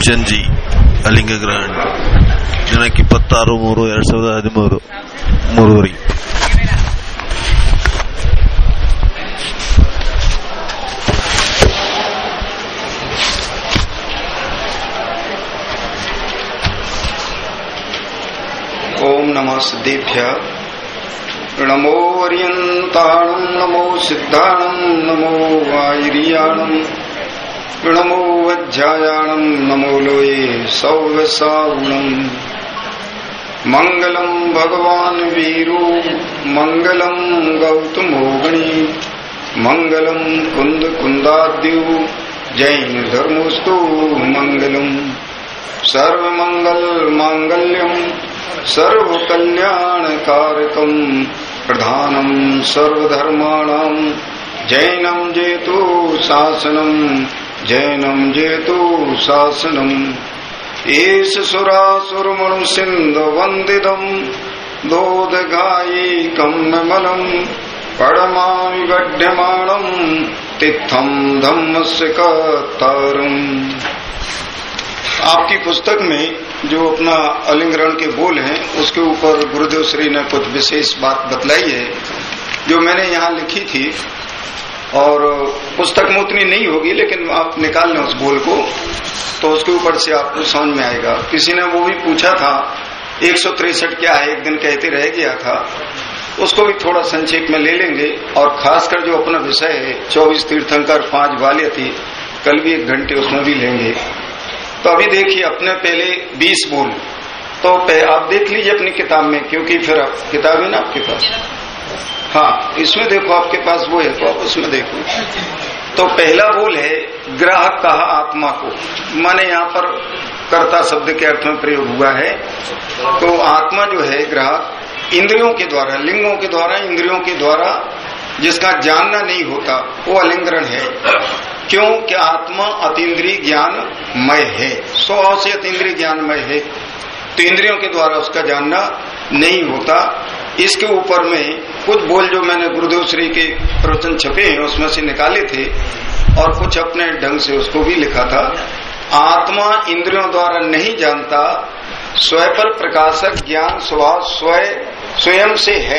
ಚಂಜಿ ಅಲಿಂಗ ಗ್ರಹಣ ದಿನಾಂಕ 26/3/2013 3:00. ओम नमः सिद्धेभ्य नमो अर्यंताणं नमो सिद्धाणं नमो वायरियाणं नमो वज्रायाणं नमो लोये सौवसावणं मंगलम भगवान वीरू मंगलम गौतमो गणी मंगलम कुंद कुंदाद्यु जैन धर्मोस्तु मंगलम सर्वमंगल मांगल्यम सर्व कल्याण कारकम प्रधानम सर्वधर्माणां जैनम जेतु शासनम जैनम जेतु शासनम एष सुरासुर मनु सिंध वंदिदम दोदगायिकं मलम पड़मामि गड्यमाणं तिथम धम्मस्य कतारम। आपकी पुस्तक में जो अपना अलिंगरण के बोल हैं उसके ऊपर गुरुदेव श्री ने कुछ विशेष बात बतलाई है जो मैंने यहाँ लिखी थी, और पुस्तक में उतनी नहीं होगी लेकिन आप निकाल लें उस बोल को तो उसके ऊपर से आपको समझ में आएगा। किसी ने वो भी पूछा था 163 क्या है, एक दिन कहते रह गया था, उसको भी थोड़ा संक्षेप में ले लेंगे। और खासकर जो अपना विषय है 24 तीर्थंकर 5 बाल्य थी, कल भी 1 घंटे उसमें भी लेंगे। तो अभी देखिए अपने पहले 20 बोल तो आप देख लीजिए अपनी किताब में, क्योंकि फिर किताब है ना आपके पास, हाँ इसमें देखो आपके पास वो है तो आप उसमें देखो। तो पहला बोल है ग्राहक कहा आत्मा को, माने यहाँ पर कर्ता शब्द के अर्थ में प्रयोग हुआ है। तो आत्मा जो है ग्राहक इंद्रियों के द्वारा, लिंगों के द्वारा, इंद्रियों के द्वारा जिसका जानना नहीं होता वो अलिंगरण है। क्यों? कि आत्मा अतीन्द्रिय ज्ञानमय है, स्वभाव से अतीन्द्रिय ज्ञानमय है, तो इंद्रियों के द्वारा उसका जानना नहीं होता। इसके ऊपर में कुछ बोल जो मैंने गुरुदेव श्री के प्रवचन छपे हैं उसमें से निकाले थे और कुछ अपने ढंग से उसको भी लिखा था। आत्मा इंद्रियों द्वारा नहीं जानता, स्वयं पर प्रकाशक ज्ञान स्वभाव स्वयं से है,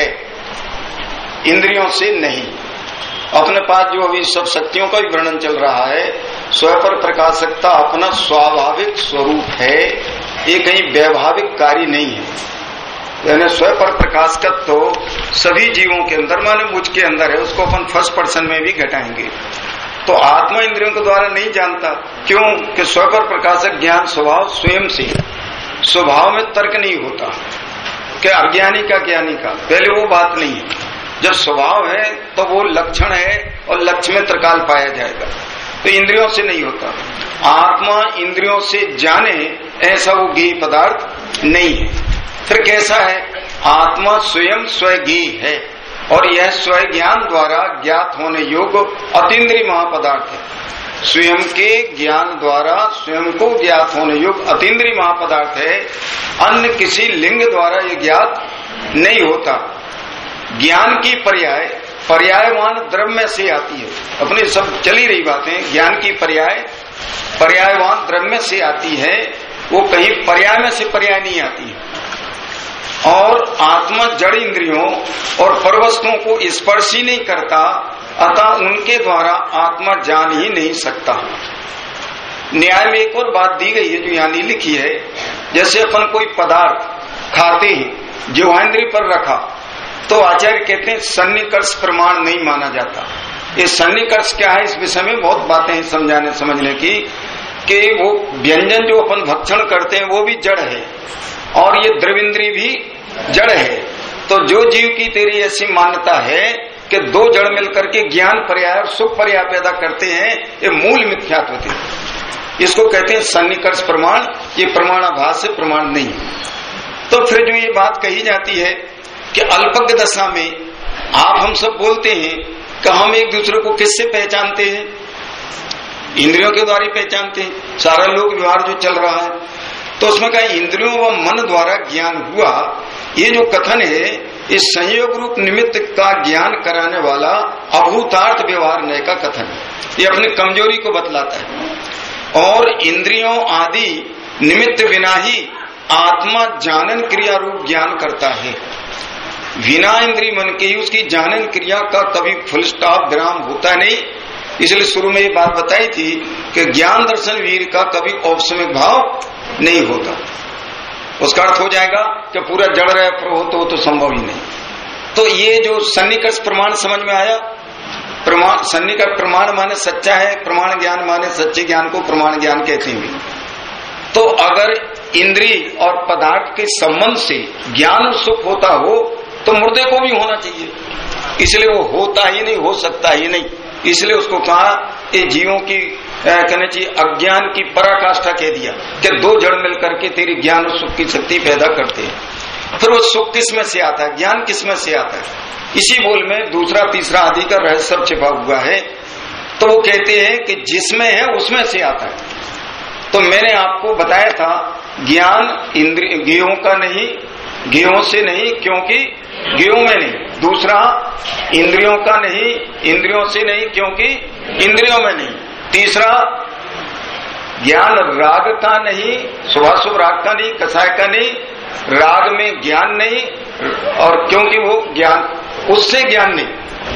इंद्रियों से नहीं। अपने पास जो अभी सब शक्तियों का भी वर्णन चल रहा है, स्वयं पर प्रकाशकता अपना स्वाभाविक स्वरूप है, ये कहीं वैभाविक कार्य नहीं है। यानी स्वयं पर प्रकाशकत तो सभी जीवों के अंदर, माने मुझ के अंदर है, उसको अपन फर्स्ट पर्सन में भी घटाएंगे। तो आत्मा इंद्रियों के द्वारा नहीं जानता, क्यों? कि स्वयं पर प्रकाशक ज्ञान स्वभाव स्वयं से, स्वभाव में तर्क नहीं होता कि अज्ञानी का ज्ञानी का, पहले वो बात नहीं है। जब स्वभाव है तो वो लक्षण है और लक्ष्य में त्रिकाल पाया जाएगा, तो इंद्रियों से नहीं होता। आत्मा इंद्रियों से जाने ऐसा वो ज्ञेय पदार्थ नहीं है। फिर कैसा है? आत्मा स्वयं स्वज्ञेय है और यह स्वयं ज्ञान द्वारा ज्ञात होने योग्य अतीन्द्रिय महापदार्थ है। स्वयं के ज्ञान द्वारा स्वयं को ज्ञात होने योग्य अतीन्द्रिय महापदार्थ है, अन्य किसी लिंग द्वारा ये ज्ञात नहीं होता। ज्ञान की पर्यायवान द्रव्य से आती है, अपनी सब चली रही बातें, ज्ञान की पर्यायवान द्रव्य से आती है, वो कहीं पर्याय में से पर्याय नहीं आती है। और आत्मा जड़ इंद्रियों और परवस्तुओं को स्पर्श ही नहीं करता, अतः उनके द्वारा आत्मा जान ही नहीं सकता। न्याय में एक और बात दी गई है जो यहाँ नहीं लिखी है, जैसे अपन कोई पदार्थ खाते हैं, जिह्वाइंद्रिय पर रखा तो आचार्य कहते हैं सन्निकर्ष प्रमाण नहीं माना जाता। ये सन्निकर्ष क्या है, इस विषय में बहुत बातें हैं समझाने समझने की, कि वो व्यंजन जो अपन भक्षण करते हैं वो भी जड़ है और ये द्रविंद्रिय भी जड़ है। तो जो जीव की तेरी ऐसी मान्यता है कि दो जड़ मिलकर के ज्ञान पर्याय और सुख पर्याय पैदा करते हैं, ये मूल मिथ्यात्व है। इसको कहते हैं सन्निकर्ष प्रमाण, ये प्रमाणाभास से प्रमाण नहीं। तो फिर जो ये बात कही जाती है कि अल्पज्ञ दशा में आप हम सब बोलते हैं कि हम एक दूसरे को किससे पहचानते हैं? इंद्रियों के द्वारा पहचानते हैं। सारा लोक व्यवहार जो चल रहा है तो उसमें कहा इंद्रियों व मन द्वारा ज्ञान हुआ, ये जो कथन है इस संयोग रूप निमित्त का ज्ञान कराने वाला अभूतार्थ व्यवहार नय का कथन है। ये अपनी कमजोरी को बतलाता है। और इंद्रियों आदि निमित्त बिना ही आत्मा जानन क्रिया रूप ज्ञान करता है। बिना इंद्रिय मन के ही उसकी जानन क्रिया का कभी फुल स्टॉप विराम होता नहीं। इसलिए शुरू में ये बात बताई थी कि ज्ञान दर्शन वीर का कभी औपसमिक भाव नहीं होता। उसका अर्थ हो जाएगा कि पूरा जड़ रहे प्रभु तो संभव ही नहीं। तो ये जो सन्निकर्ष प्रमाण समझ में आया, प्रमाण सन्निकर्ष प्रमाण माने सच्चा है, प्रमाण ज्ञान माने सच्चे ज्ञान को प्रमाण ज्ञान कहते हैं। तो अगर इंद्रिय और पदार्थ के संबंध से ज्ञान और सुख होता हो तो मुर्दे को भी होना चाहिए, इसलिए वो होता ही नहीं, हो सकता ही नहीं। इसलिए उसको कहा ये जीवों की कहना चाहिए अज्ञान की पराकाष्ठा कह दिया कि दो जड़ मिलकर के तेरी ज्ञान और सुख की शक्ति पैदा करते हैं। फिर वो सुख किस में से आता है, ज्ञान किस में से आता है, इसी बोल में दूसरा तीसरा आदि का रहस्य सब छिपा हुआ है। तो वो कहते हैं कि जिसमें है उसमें से आता है। तो मैंने आपको बताया था ज्ञान इंद्रिय ज्ञों का नहीं, ज्ञों से नहीं, क्योंकि ज्ञों में नहीं। दूसरा इंद्रियों का नहीं, इंद्रियों से नहीं, क्योंकि इंद्रियों में नहीं। तीसरा ज्ञान राग का नहीं, शुभाशुभ राग का नहीं, कसाय का नहीं, राग में ज्ञान नहीं, और क्योंकि वो ज्ञान उससे ज्ञान नहीं।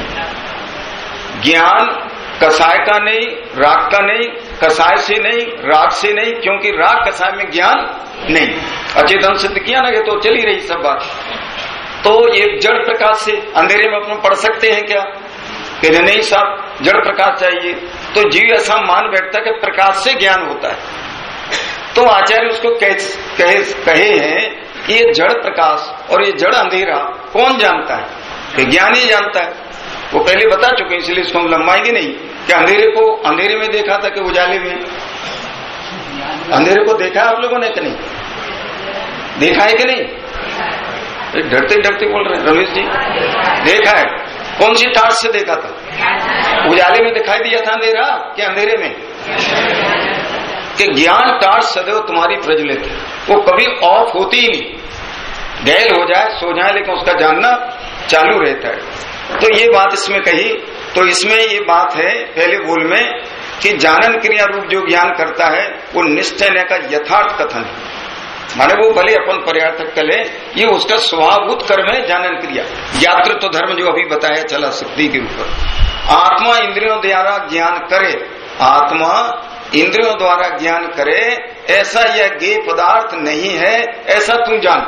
ज्ञान कसाय का नहीं, राग का नहीं, कसाय से नहीं, राग से नहीं, क्योंकि राग कसाय में ज्ञान नहीं। अचेतन सिद्ध किया ना, तो चली रही सब बात। तो ये जड़ प्रकाश से अंधेरे में अपन पढ़ सकते हैं क्या? कहते नहीं साहब, जड़ प्रकाश चाहिए। तो जीव ऐसा मान बैठता है कि प्रकाश से ज्ञान होता है। तो आचार्य उसको कहे हैं कि ये जड़ प्रकाश और ये जड़ अंधेरा कौन जानता है? कि ज्ञान ही जानता है। वो पहले बता चुके, इसलिए इसको हम लंबाएंगे नहीं कि अंधेरे को अंधेरे में देखा था कि उजाले में। अंधेरे को देखा है आप लोगों ने कि नहीं देखा है कि नहीं? डरते डरते बोल रहे हैं रमेश जी। देखा है? कौन सी टार्च से देखा था? उजाले में दिखाई दिया था अंधेरा कि अंधेरे में? कि ज्ञान टार्च सदैव तुम्हारी प्रज्वलित है, वो कभी ऑफ होती ही नहीं। गैल हो जाए, सो जाए, लेकिन उसका जानना चालू रहता है। तो ये बात इसमें कही। तो इसमें ये बात है पहले बोल में कि जानन क्रिया रूप जो ज्ञान करता है वो निश्चय का यथार्थ कथन है। माने वो भले अपन पर्यार्थक कले, ये उसका स्वभावभूत कर्म है जानन क्रिया। ज्ञातृत्व धर्म जो अभी बताया चला शक्ति के ऊपर। आत्मा इंद्रियों द्वारा ज्ञान करे, आत्मा इंद्रियों द्वारा ज्ञान करे, ऐसा यह ज्ञेय पदार्थ नहीं है, ऐसा तू जान,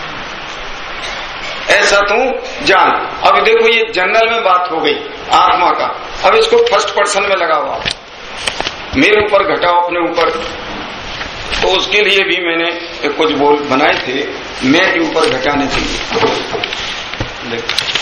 ऐसा तू जान। अब देखो ये जनरल में बात हो गई आत्मा का। अब इसको फर्स्ट पर्सन में लगा हुआ, मेरे ऊपर घटाओ अपने ऊपर। तो उसके लिए भी मैंने कुछ बोल बनाए थे, मैं के ऊपर घटाने के लिए।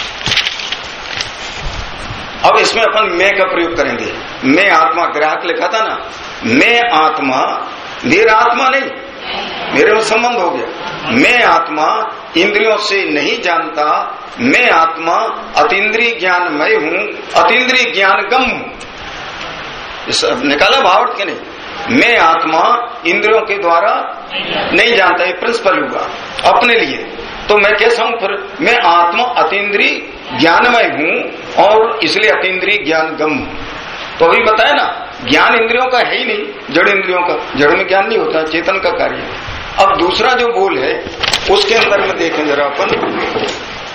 अब इसमें अपन मैं का प्रयोग करेंगे। मैं आत्मा, ग्राहक लिखा था ना, मैं आत्मा, मेरा आत्मा नहीं, मेरे में संबंध हो गया। मैं आत्मा इंद्रियों से नहीं जानता, मैं आत्मा अतीन्द्रिय ज्ञानमय हूं, अतीन्द्रिय ज्ञान गम हूं। निकाला भावार्थ के नहीं? मैं आत्मा इंद्रियों के द्वारा नहीं जानता, ये प्रिंसिपल हुआ अपने लिए। तो मैं कैसा हूं फिर? मैं आत्मा अतीन्द्रिय ज्ञानमय हूं और इसलिए अतीन्द्रिय ज्ञान गम हूं। तो अभी बताया ना, ज्ञान इंद्रियों का है ही नहीं, जड़ इंद्रियों का। जड़ में ज्ञान नहीं होता, चेतन का कार्य है। अब दूसरा जो बोल है उसके अंदर में देखें जरा अपन,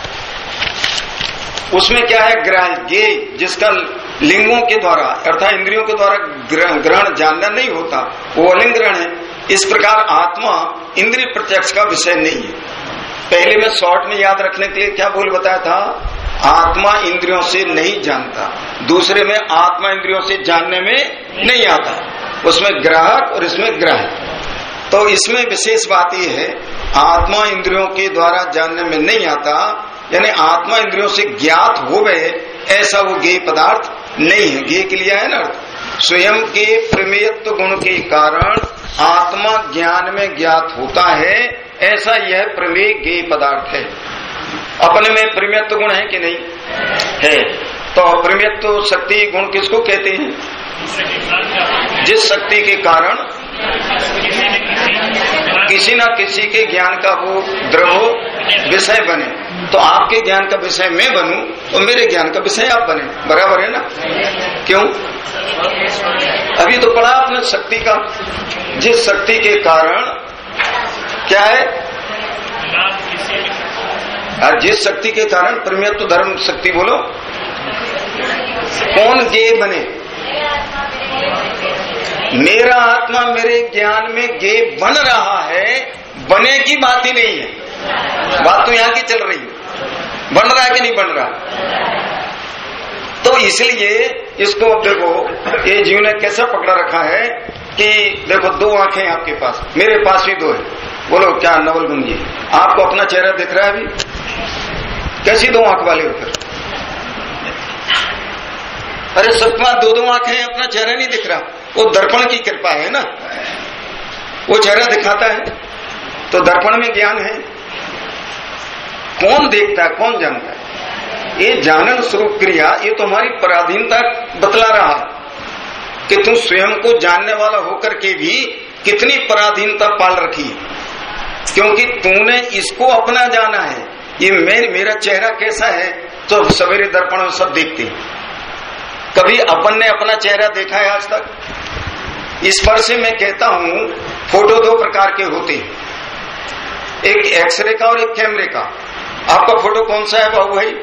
उसमें क्या है? ग्राह्य, जिसका लिंगों के द्वारा अर्थात इंद्रियों के द्वारा ग्रहण जानना नहीं होता, वो अलिंग ग्रहण है। इस प्रकार आत्मा इंद्रिय प्रत्यक्ष का विषय नहीं है। पहले मैं शॉर्ट में याद रखने के लिए क्या बोल बताया था? आत्मा इंद्रियों से नहीं जानता। दूसरे में आत्मा इंद्रियों से जानने में नहीं आता, उसमें ग्राहक और इसमें ग्राह्य। तो इसमें विशेष बात यह है, आत्मा इंद्रियों के द्वारा जानने में नहीं आता, यानी आत्मा इंद्रियों से ज्ञात हो गए, ऐसा वो ज्ञेय पदार्थ नहीं है। ज्ञेय के लिए है ना, स्वयं के प्रमेयत्व गुण के कारण आत्मा ज्ञान में ज्ञात होता है, ऐसा यह प्रमेय ज्ञेय पदार्थ है। अपने में प्रमेयत्व गुण है कि नहीं है? तो प्रमेयत्व शक्ति गुण किसको कहते हैं? जिस शक्ति के कारण किसी न किसी के ज्ञान का वो द्रव विषय बने। तो आपके ज्ञान का विषय मैं बनूं तो मेरे ज्ञान का विषय आप बने, बराबर है ना? क्यों? अभी तो पढ़ा आपने शक्ति का, जिस शक्ति के कारण क्या है, जिस शक्ति के कारण परमेत्व धर्म शक्ति बोलो, कौन गे बने? मेरा आत्मा मेरे ज्ञान में गे बन रहा है, बने की बात ही नहीं है, बात तो यहां की चल रही है, बन रहा है कि नहीं बन रहा। तो इसलिए इसको अब देखो ये जीव ने कैसा पकड़ा रखा है कि देखो दो आंखें आपके पास, मेरे पास भी दो है, बोलो क्या नवलगुण जी आपको अपना चेहरा दिख रहा है अभी? कैसी दो आंख वाले हो फिर? अरे सबके दो दो आंखें हैं, अपना चेहरा नहीं दिख रहा, वो दर्पण की कृपा है ना, वो चेहरा दिखाता है, तो दर्पण में ज्ञान है। कौन देखता है, कौन जानता है? ये जानन स्वरूप क्रिया, ये तो हमारी पराधीनता बतला रहा है कि तू स्वयं को जानने वाला होकर के भी कितनी पराधीनता पाल रखी है, क्योंकि तूने इसको अपना जाना है। ये मेरा चेहरा कैसा है, तो सवेरे दर्पण में सब देखते हैं, कभी अपन ने अपना चेहरा देखा है आज तक? इस पर से मैं कहता हूं फोटो दो प्रकार के होते हैं, एक एक्सरे का और एक कैमरे का। आपका फोटो कौन सा है बाबू भाई?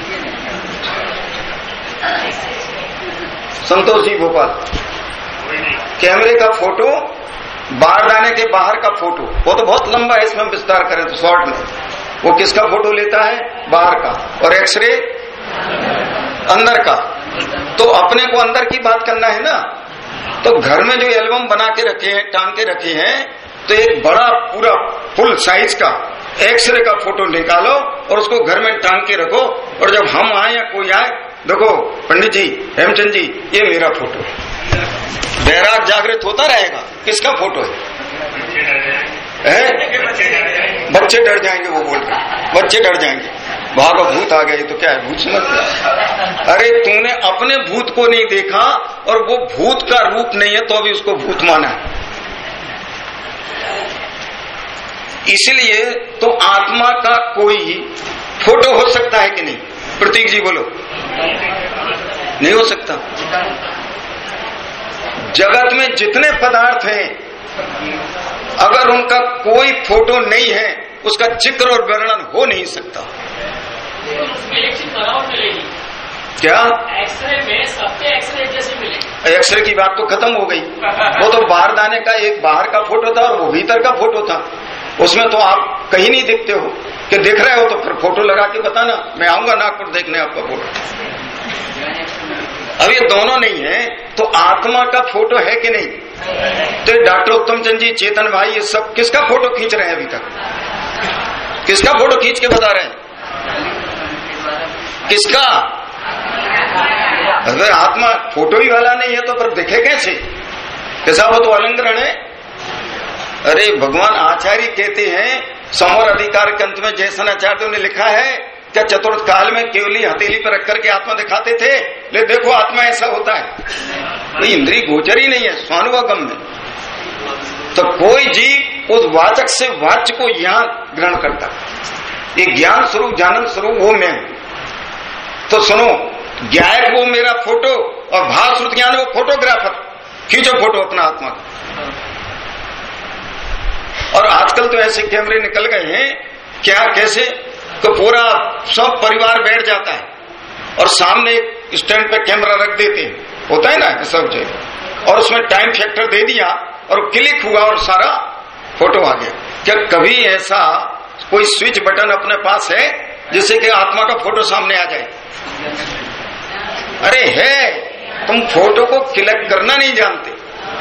संतोष जी भोपाल, कैमरे का फोटो, बारदाने के बाहर का फोटो, वो तो बहुत लंबा है, इसमें विस्तार करें तो शॉर्ट में, वो किसका फोटो लेता है? बाहर का। और एक्सरे अंदर का। तो अपने को अंदर की बात करना है ना, तो घर में जो एल्बम बना के रखे हैं, टांग के रखे हैं, तो एक बड़ा पूरा फुल साइज का एक्सरे का फोटो निकालो और उसको घर में टांग के रखो, और जब हम आए या कोई आए, देखो पंडित जी, हेमचंद जी, ये मेरा फोटो है। बैराग जागृत होता रहेगा, किसका फोटो है? बच्चे डर जाएंगे, वो बोल रहे बच्चे डर जाएंगे, भागो भूत आ गए, तो क्या है भूत समझ? अरे तूने अपने भूत को नहीं देखा, और वो भूत का रूप नहीं है तो अभी उसको भूत माना है। इसलिए तो आत्मा का कोई फोटो हो सकता है कि नहीं? प्रतीक जी बोलो। नहीं हो सकता। जगत में जितने पदार्थ हैं, अगर उनका कोई फोटो नहीं है, उसका जिक्र और वर्णन हो नहीं सकता। क्या एक्सरे में सबके एक्सरे जैसे मिले? एक्सरे की बात तो खत्म हो गई। वो तो बाहर दाने का एक बाहर का फोटो था और वो भीतर का फोटो था, उसमें तो आप कहीं नहीं दिखते हो। कि दिख रहे हो तो फिर फोटो लगा के बताना, मैं आऊंगा नागपुर देखने आपका फोटो। अब ये दोनों नहीं है, तो आत्मा का फोटो है कि नहीं? तो डॉक्टर उत्तम चंद जी, चेतन भाई, ये सब किसका फोटो खींच रहे हैं अभी तक? किसका फोटो खींच के बता रहे हैं? किसका? अगर आत्मा फोटो ही वाला नहीं है तो फिर दिखे कैसे? कैसा? वो तो अलंकरण है। अरे भगवान आचार्य कहते हैं, समर अधिकार के अंत में जैसन आचार्यों ने लिखा है, क्या चतुर्थ काल में केवली हथेली पर रख करके आत्मा दिखाते थे? ले देखो आत्मा ऐसा होता है, कोई इंद्रिय गोचर ही नहीं है स्वानुभवगम में। तो कोई जीव उस वाचक से वाच्य को ज्ञान ग्रहण करता है। ये ज्ञान स्वरूप, जानन स्वरूप वो मैं। तो सुनो, ज्ञायक वो मेरा फोटो, और भाव श्रुत ज्ञान वो फोटोग्राफर। खींचो फोटो अपना आत्मा का। और आजकल तो ऐसे कैमरे निकल गए हैं, क्या कैसे, तो पूरा सब परिवार बैठ जाता है और सामने एक स्टैंड पे कैमरा रख देते हैं, होता है ना सब जगह, और उसमें टाइम फैक्टर दे दिया और क्लिक हुआ और सारा फोटो आ गया। क्या कभी ऐसा कोई स्विच बटन अपने पास है जिससे कि आत्मा का फोटो सामने आ जाए? अरे है, तुम फोटो को क्लिक करना नहीं जानते।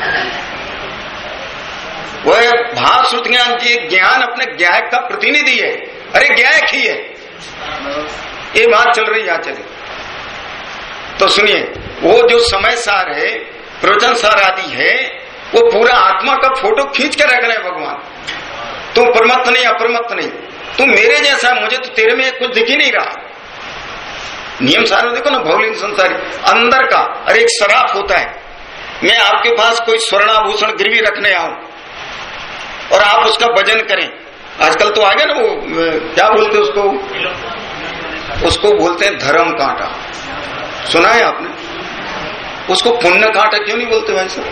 वह भाव श्रुत ज्ञान की ज्ञान अपने ज्ञायक का प्रतिनिधि है। अरे ज्ञायक ही है, ये बात चल रही है चले। तो सुनिए, वो जो समय सार है, प्रवचन सार आदि है, वो पूरा आत्मा का फोटो खींच के रख रहे हैं भगवान। तू परमत्त नहीं, अपरमत्त नहीं, तू मेरे जैसा, मुझे तो तेरे में कुछ दिख ही नहीं रहा। नियम सारे देखो ना, भौलिक संसारी अंदर का। अरे एक सराफ होता है, मैं आपके पास कोई स्वर्णाभूषण गिरवी रखने आऊं और आप उसका वजन करें। आजकल तो आ गया ना वो, क्या बोलते उसको बोलते हैं धर्म कांटा। सुना है आपने? उसको पुण्य कांटा क्यों नहीं बोलते भाई साहब?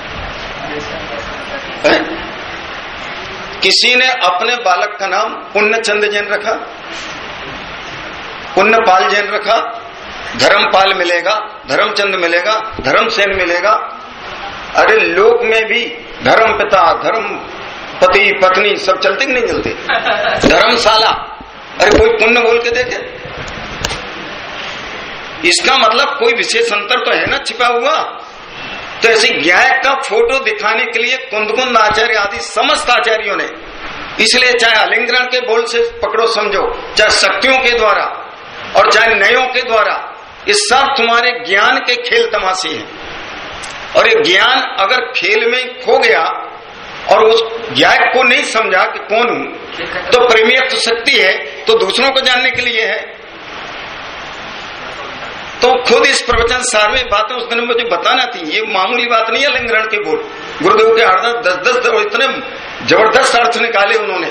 किसी ने अपने बालक का नाम पुण्यचंद जैन रखा, पुण्यपाल जैन रखा, धर्मपाल मिलेगा, धर्मचंद मिलेगा, धर्मसेन मिलेगा। अरे लोक में भी धर्म पिता, धर्म पति, पत्नी सब चलते कि नहीं चलते? धर्मशाला, अरे कोई पुण्य बोल के देखे? इसका मतलब कोई विशेष अंतर तो है ना छिपा हुआ। तो ऐसे ज्ञायक का फोटो दिखाने के लिए कुंद आचार्य आदि समस्त आचार्यों ने, इसलिए चाहे अलिंगरण के बोल से पकड़ो समझो, चाहे शक्तियों के द्वारा और चाहे नयों के द्वारा, ये सब तुम्हारे ज्ञान के खेल तमाशे हैं। और ये ज्ञान अगर खेल में खो गया और उस ज्ञायक को नहीं समझा कि कौन हूं, तो प्रेमियत शक्ति है तो दूसरों को जानने के लिए है। तो खुद इस प्रवचन सार में बातें उस दिन मुझे बताना थी, ये मामूली बात नहीं है। अलिंगरण के बोल गुरुदेव के अर्थ 10-10 इतने जबरदस्त अर्थ निकाले उन्होंने।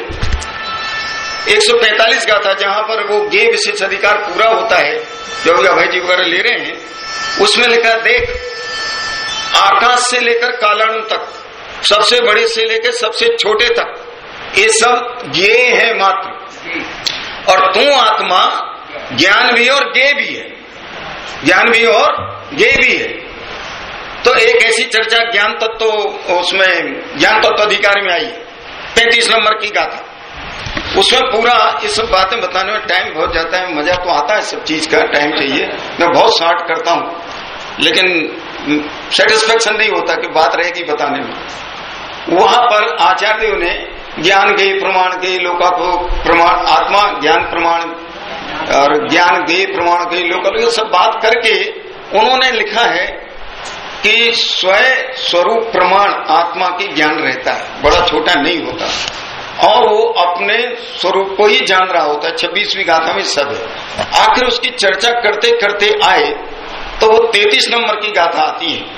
145 गाथा जहां पर वो गे विशेष अधिकार पूरा होता है, जो अभय जी वगैरह ले रहे हैं, उसमें लिखा देख आकाश से लेकर कालाणु तक, सबसे बड़े से लेकर सबसे छोटे तक, ये सब गे है मात्र। और तू आत्मा ज्ञान भी और गे भी है, ज्ञान भी और गे भी है। तो एक ऐसी चर्चा ज्ञान तत्व तो उसमें ज्ञान तत्व अधिकार में आई 35 नंबर की गाथा, उसमें पूरा ये सब बातें बताने में टाइम बहुत जाता है। मजा तो आता है, सब चीज का टाइम चाहिए। मैं बहुत शॉर्ट करता हूं लेकिन सेटिस्फेक्शन नहीं होता कि बात रहेगी बताने में। वहां पर आचार्यों ने ज्ञान गे प्रमाण गे लोका को प्रमाण, आत्मा ज्ञान प्रमाण और ज्ञान गे प्रमाण गे लोका, ये सब बात करके उन्होंने लिखा है कि स्वयं स्वरूप प्रमाण आत्मा की ज्ञान रहता है, बड़ा छोटा नहीं होता, और वो अपने स्वरूप को ही जान रहा होता है। 26वीं गाथा में सब है। आखिर उसकी चर्चा करते करते आए तो वो 33 नंबर की गाथा आती है।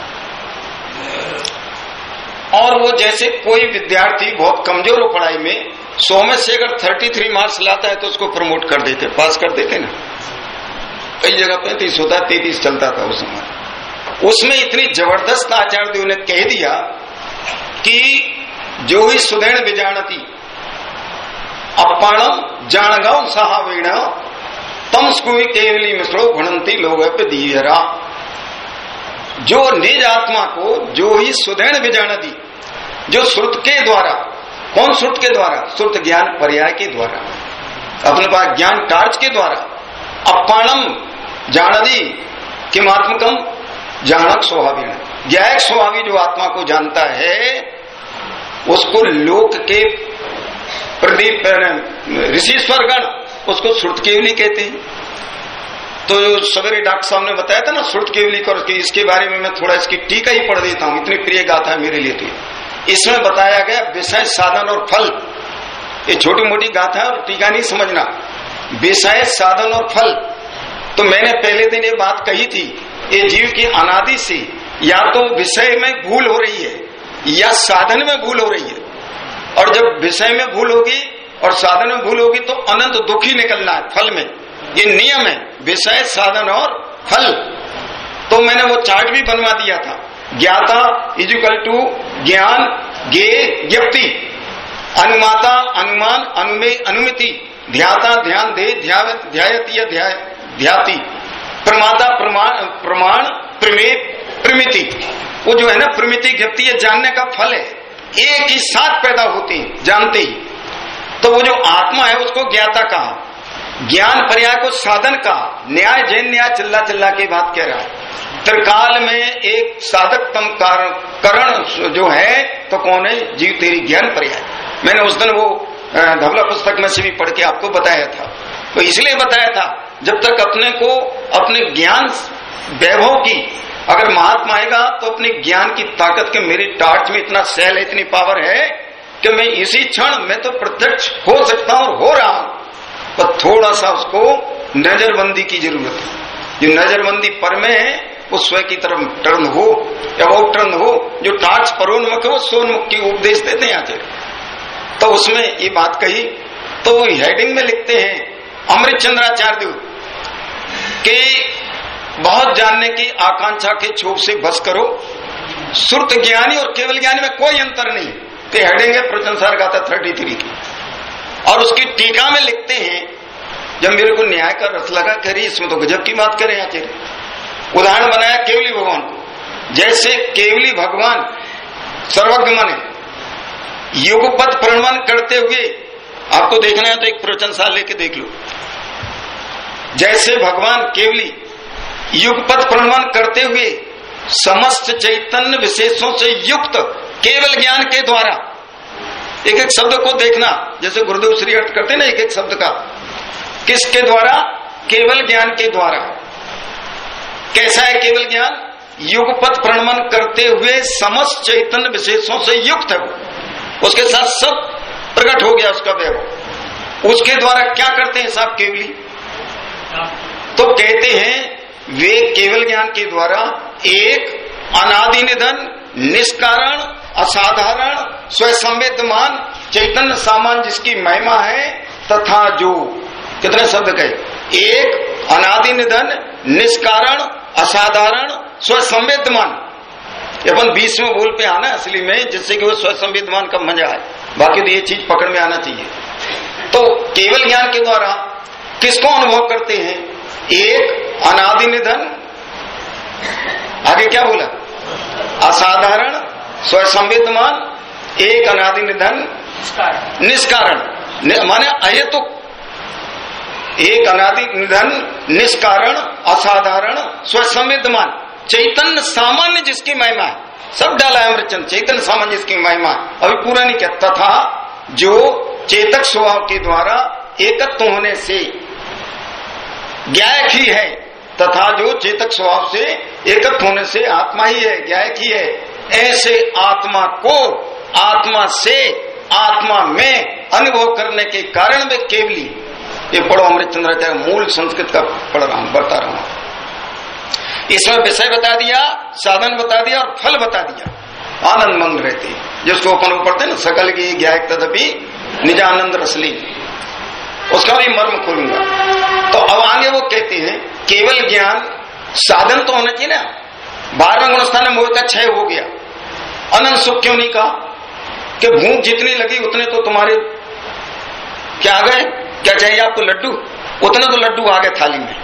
और वो जैसे कोई विद्यार्थी बहुत कमजोर हो पढ़ाई में, 100 में से अगर 33 मार्क्स लाता है तो उसको प्रमोट कर देते, पास कर देते ना। कई जगह 35 होता है, 33 चलता था उस समय। उसमें इतनी जबरदस्त आचार्यों ने कह दिया कि जो ही सुदैण विजानती अपाणम जानगांव सहावीण तम स्कुई केवली मिश्रो भणंती लोग पे दीयरा। जो निज आत्मा को जो ही सुदैण विजानती, जो श्रुत के द्वारा, कौन श्रुत के द्वारा? श्रुत ज्ञान पर्याय के द्वारा, अपने पास ज्ञान कार्य के द्वारा। अपाणम जानदी किमात्मकम जानक स्वभावी, ज्ञायक स्वभावी जो आत्मा को जानता है उसको लोक के प्रदीप ऋषिश्वर गण उसको श्रुत केवली कहते हैं। तो सवेरे डॉक्टर साहब ने बताया था ना श्रुत केवली कर, इसके बारे में मैं थोड़ा इसकी टीका ही पढ़ देता हूं, इतनी प्रिय गाथा है मेरे लिए। तो इसमें बताया गया विषय साधन और फल, ये छोटी मोटी गाथा है और टीका नहीं समझना। विषय साधन और फल, तो मैंने पहले दिन ये बात कही थी, ये जीव की अनादि से या तो विषय में भूल हो रही है या साधन में भूल हो रही है। और जब विषय में भूल होगी और साधन में भूल होगी तो अनंत दुखी निकलना है फल में। ये नियम है, विषय साधन और फल। तो मैंने वो चार्ट भी बनवा दिया था। ज्ञाता इजुकल टू ज्ञान गे ज्ञप्ति, अनुमाता अनुमान अनुमेय अनुमिति, ध्याता ध्यान दे ध्यायती ध्याति, प्रमाता प्रमाण प्रमेय प्रमिति। वो जो है ना प्रमिति ज्ञप्ति, ये जानने का फल है, एक ही साथ पैदा होती है जानते ही। तो वो जो आत्मा है उसको ज्ञाता कहा, ज्ञान पर्याय को साधन कहा। न्याय जैन न्याय चिल्ला चिल्ला के बात कह रहा है। त्रिकाल में एक साधकतम करण जो है तो कौन है? जीव तेरी ज्ञान पर्याय। मैंने उस दिन वो धवला पुस्तक में से भी पढ़ के आपको बताया था। तो इसलिए बताया था जब तक अपने को अपने ज्ञान वैभव की, अगर महात्मा आएगा तो अपने ज्ञान की ताकत के मेरी टार्च में इतना सेल है, इतनी पावर है कि मैं इसी क्षण मैं तो प्रत्यक्ष हो सकता हूं और हो रहा हूं। पर थोड़ा सा उसको नजरबंदी की जरूरत है। जो नजरबंदी पर में है वो स्वयं की तरफ टर्न हो या वो टर्न हो। जो टार्च परोन्मुख है वो सोन्मुख की उपदेश देते हैं आचार्य। तो उसमें ये बात कही तो हेडिंग में लिखते हैं अमृत चंद्राचार्य कि बहुत जानने की आकांक्षा के क्षोभ से बस करो। श्रुत ज्ञानी और केवल ज्ञानी में कोई अंतर नहीं। तो हेडिंग है प्रवचनसार गाथा 33 की, और उसकी टीका में लिखते हैं, जब मेरे को न्याय का रस लगा, कह रही इसमें तो गजब की बात करें आचार्य। उदाहरण बनाया केवली भगवान को। जैसे केवली भगवान सर्वज्ञ माने युगपत प्रणमन करते हुए, आपको देखना है तो एक प्रवचनसार लेके देख लो। जैसे भगवान केवली युगपत प्रणमन करते हुए समस्त चैतन्य विशेषों से युक्त केवल ज्ञान के द्वारा, एक एक शब्द को देखना, जैसे गुरुदेव श्री अर्थ करते ना एक एक शब्द का, किसके द्वारा? केवल ज्ञान के द्वारा। कैसा है केवल ज्ञान? युगपत प्रणमन करते हुए समस्त चैतन्य विशेषों से युक्त है वो, उसके साथ सब प्रकट हो गया उसका वैभव। उसके द्वारा क्या करते हैं साहब केवली? तो कहते हैं वे केवल ज्ञान के द्वारा एक अनादि निधन, निष्कारण, असाधारण, स्वसंवेद्यमान चैतन्य सामान जिसकी महिमा है, तथा जो कितने शब्द कहे? एक अनादि निधन, निष्कारण, असाधारण, स्वसंवेद्यमान। अपन 20वें बोल पे आना असली में, जिससे कि वो स्वसंवेद्यमान का मजा है। बाकी तो ये चीज पकड़ में आना चाहिए। तो केवल ज्ञान के द्वारा किसको अनुभव करते हैं? एक अनादि निधन, आगे क्या बोला? असाधारण, स्वसंवेद्यमान, एक अनादि निधन, निष्कारण, माने आये तो एक अनादि निधन, निष्कारण, असाधारण, स्वसंवेद्यमान चैतन्य सामान्य जिसकी महिमा है। सब डाला है अमृतचंद, चैतन्य सामान्य जिसकी महिमा है। अभी पूरा नहीं किया। तथा जो चेतक स्वभाव के द्वारा एकत्व होने से ज्ञायक ही है, तथा जो चेतक स्वभाव से एकत्व होने से आत्मा ही है, ज्ञायक ही है, ऐसे आत्मा को आत्मा से आत्मा में अनुभव करने के कारण वे केवली। ये पढ़ो अमृतचंद्राचार्य, मूल संस्कृत का पढ़ रहा हूं, बता रहा हूं। इसमें विषय बता दिया, साधन बता दिया और फल बता दिया। आनंद मंद रहते, जिसको अपन पढ़ते ना, सकल की ज्ञायक तदपि निजानंद रसली, उसका भी मर्म खोलूंगा। तो अब आगे वो कहते हैं केवल ज्ञान साधन तो होना चाहिए ना। 12वें गुणस्थान में मोह का क्षय हो गया। अनंत सुख क्यों नहीं कहा? कि भूख जितनी लगी उतने तो तुम्हारे क्या आ गए? क्या चाहिए आपको? लड्डू। उतने तो लड्डू आ गए थाली में,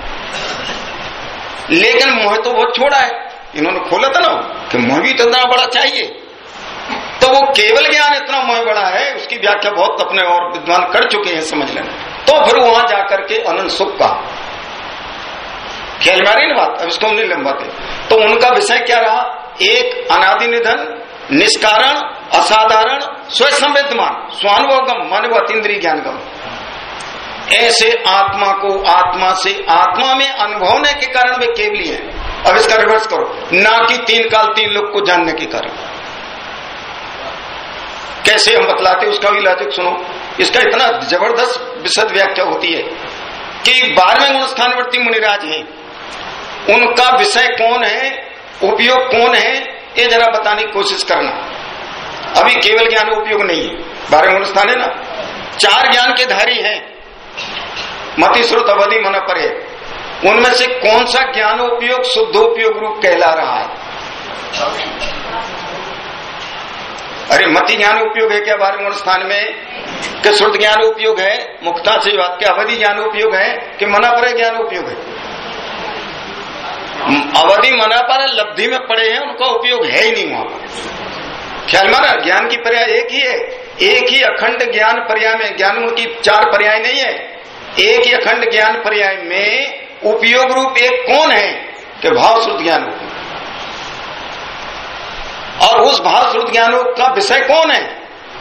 लेकिन मोह तो बहुत छोड़ा है। इन्होंने खोला था ना कि मोह भी इतना बड़ा चाहिए। तो वो केवल ज्ञान इतना मोह बड़ा है, उसकी व्याख्या बहुत अपने और विद्वान कर चुके हैं, समझ लेना। तो फिर वहां जाकर के अनंत सुख का ख्याल में आ रही ना बात, अब इसको हम नहीं लंबाते। तो उनका विषय क्या रहा? एक अनादि निधन, निष्कारण, असाधारण, स्वसंवेद्यमान, स्वानुभवगम, मानव अतीन्द्रिय ज्ञानगम। ऐसे आत्मा को आत्मा से आत्मा में अनुभवने के कारण वे केवली है। अब इसका रिवर्स करो, ना कि तीन काल तीन लोग को जानने के कारण। कैसे हम बतलाते उसका भी लॉजिक सुनो। इसका इतना जबरदस्त विशद व्याख्या होती है कि 12वें गुण स्थानवर्ती मुनिराज हैं, उनका विषय कौन है, उपयोग कौन है, ये जरा बताने की कोशिश करना। अभी केवल ज्ञान उपयोग नहीं है, 12वें गुण स्थान है ना, 4 ज्ञान के धारी हैं, मति श्रुत अवधि मन परे। उनमें से कौन सा ज्ञानोपयोग शुद्धोपयोग रूप कहला रहा है? अरे मति ज्ञान उपयोग है क्या 12वें गुण स्थान में? कि श्रुत ज्ञान उपयोग है? मुक्ता से बात क्या अवधि ज्ञान उपयोग है कि मना परे ज्ञान उपयोग है? अवधि मना पर लब्धि में पड़े हैं, उनका उपयोग है ही नहीं वहां पर। ख्याल माना, ज्ञान की पर्याय एक ही है, एक ही अखंड ज्ञान पर्याय में, ज्ञानों की 4 पर्याय नहीं है, एक ही अखंड ज्ञान पर्याय में उपयोग रूप एक कौन है कि भाव श्रुत ज्ञान। और उस भाव श्रुत ज्ञानों का विषय कौन है?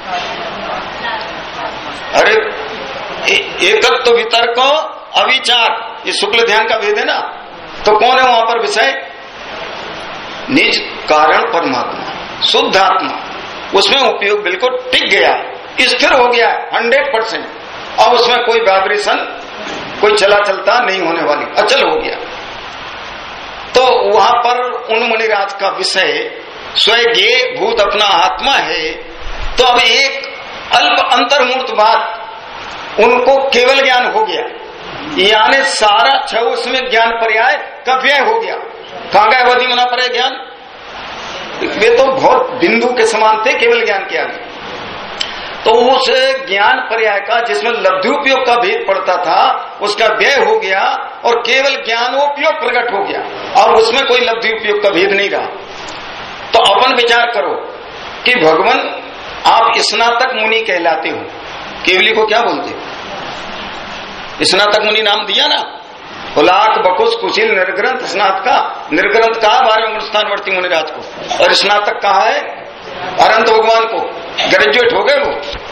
अरे एकत्व वितर्क अविचार, ये शुक्ल ध्यान का भेद है ना। तो कौन है वहां पर विषय? निज कारण परमात्मा, शुद्ध आत्मा। उसमें उपयोग बिल्कुल टिक गया, स्थिर हो गया 100%। अब उसमें कोई वाइब्रेशन, कोई चला चलता नहीं होने वाली, अचल हो गया। तो वहां पर उन मुनिराज का विषय स्वयं ये भूत अपना आत्मा है। तो अब एक अल्प अंतर्मूर्त बात उनको केवल ज्ञान हो गया। यानी सारा छह उसमें ज्ञान पर्याय का व्यय हो गया। कहाँ गए अवधि मना पड़े ज्ञान? वे तो बहुत बिंदु के समान थे केवल ज्ञान के आगे। तो उस ज्ञान पर्याय का जिसमें लब्धोपयोग का भेद पड़ता था उसका व्यय हो गया और केवल ज्ञानोपयोग प्रकट हो गया। अब उसमें कोई लब्धोपयोग का भेद नहीं रहा। तो अपन विचार करो कि भगवान आप स्नातक मुनि कहलाते हो, केवली को क्या बोलते हो? स्नातक मुनि नाम दिया ना, हुलाक बकुश कुशिल निर्ग्रंथ स्नातक का, निर्ग्रंथ कहा 12 स्थानवर्ती मुनिराज को, और स्नातक कहा है अनंत भगवान को। ग्रेजुएट हो गए वो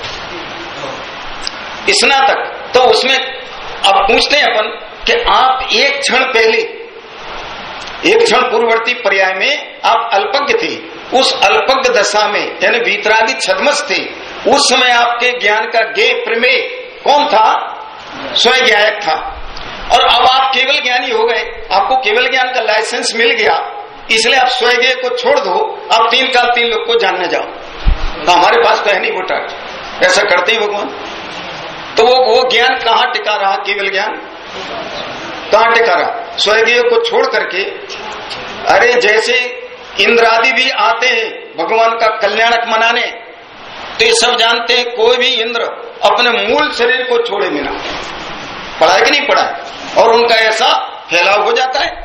स्नातक। तो उसमें अब पूछते हैं अपन कि आप एक क्षण पहले, एक क्षण पूर्ववर्ती पर्याय में आप अल्पज्ञ थे, उस अल्पज्ञ दशा में यानी वीतरागी छद्मस थे, उस समय आपके ज्ञान का ज्ञेय प्रमेय कौन था? स्वयं ज्ञायक था। और अब आप केवल ज्ञानी हो गए, आपको केवल ज्ञान का लाइसेंस मिल गया, इसलिए आप स्वयं को छोड़ दो, आप 3 काल 3 लोग को जानने जाओ। तो हमारे पास तो है नहीं वो टाइम, ऐसा करते ही भगवान। तो वो ज्ञान कहाँ टिका रहा? केवल ज्ञान कहाँ टिका रहा? स्वयं को छोड़ करके। अरे जैसे इंद्रादि भी आते हैं भगवान का कल्याणक मनाने, तो ये सब जानते हैं कोई भी इंद्र अपने मूल शरीर को छोड़े बिना, पढ़ा है कि नहीं पढ़ा है, और उनका ऐसा फैलाव हो जाता है।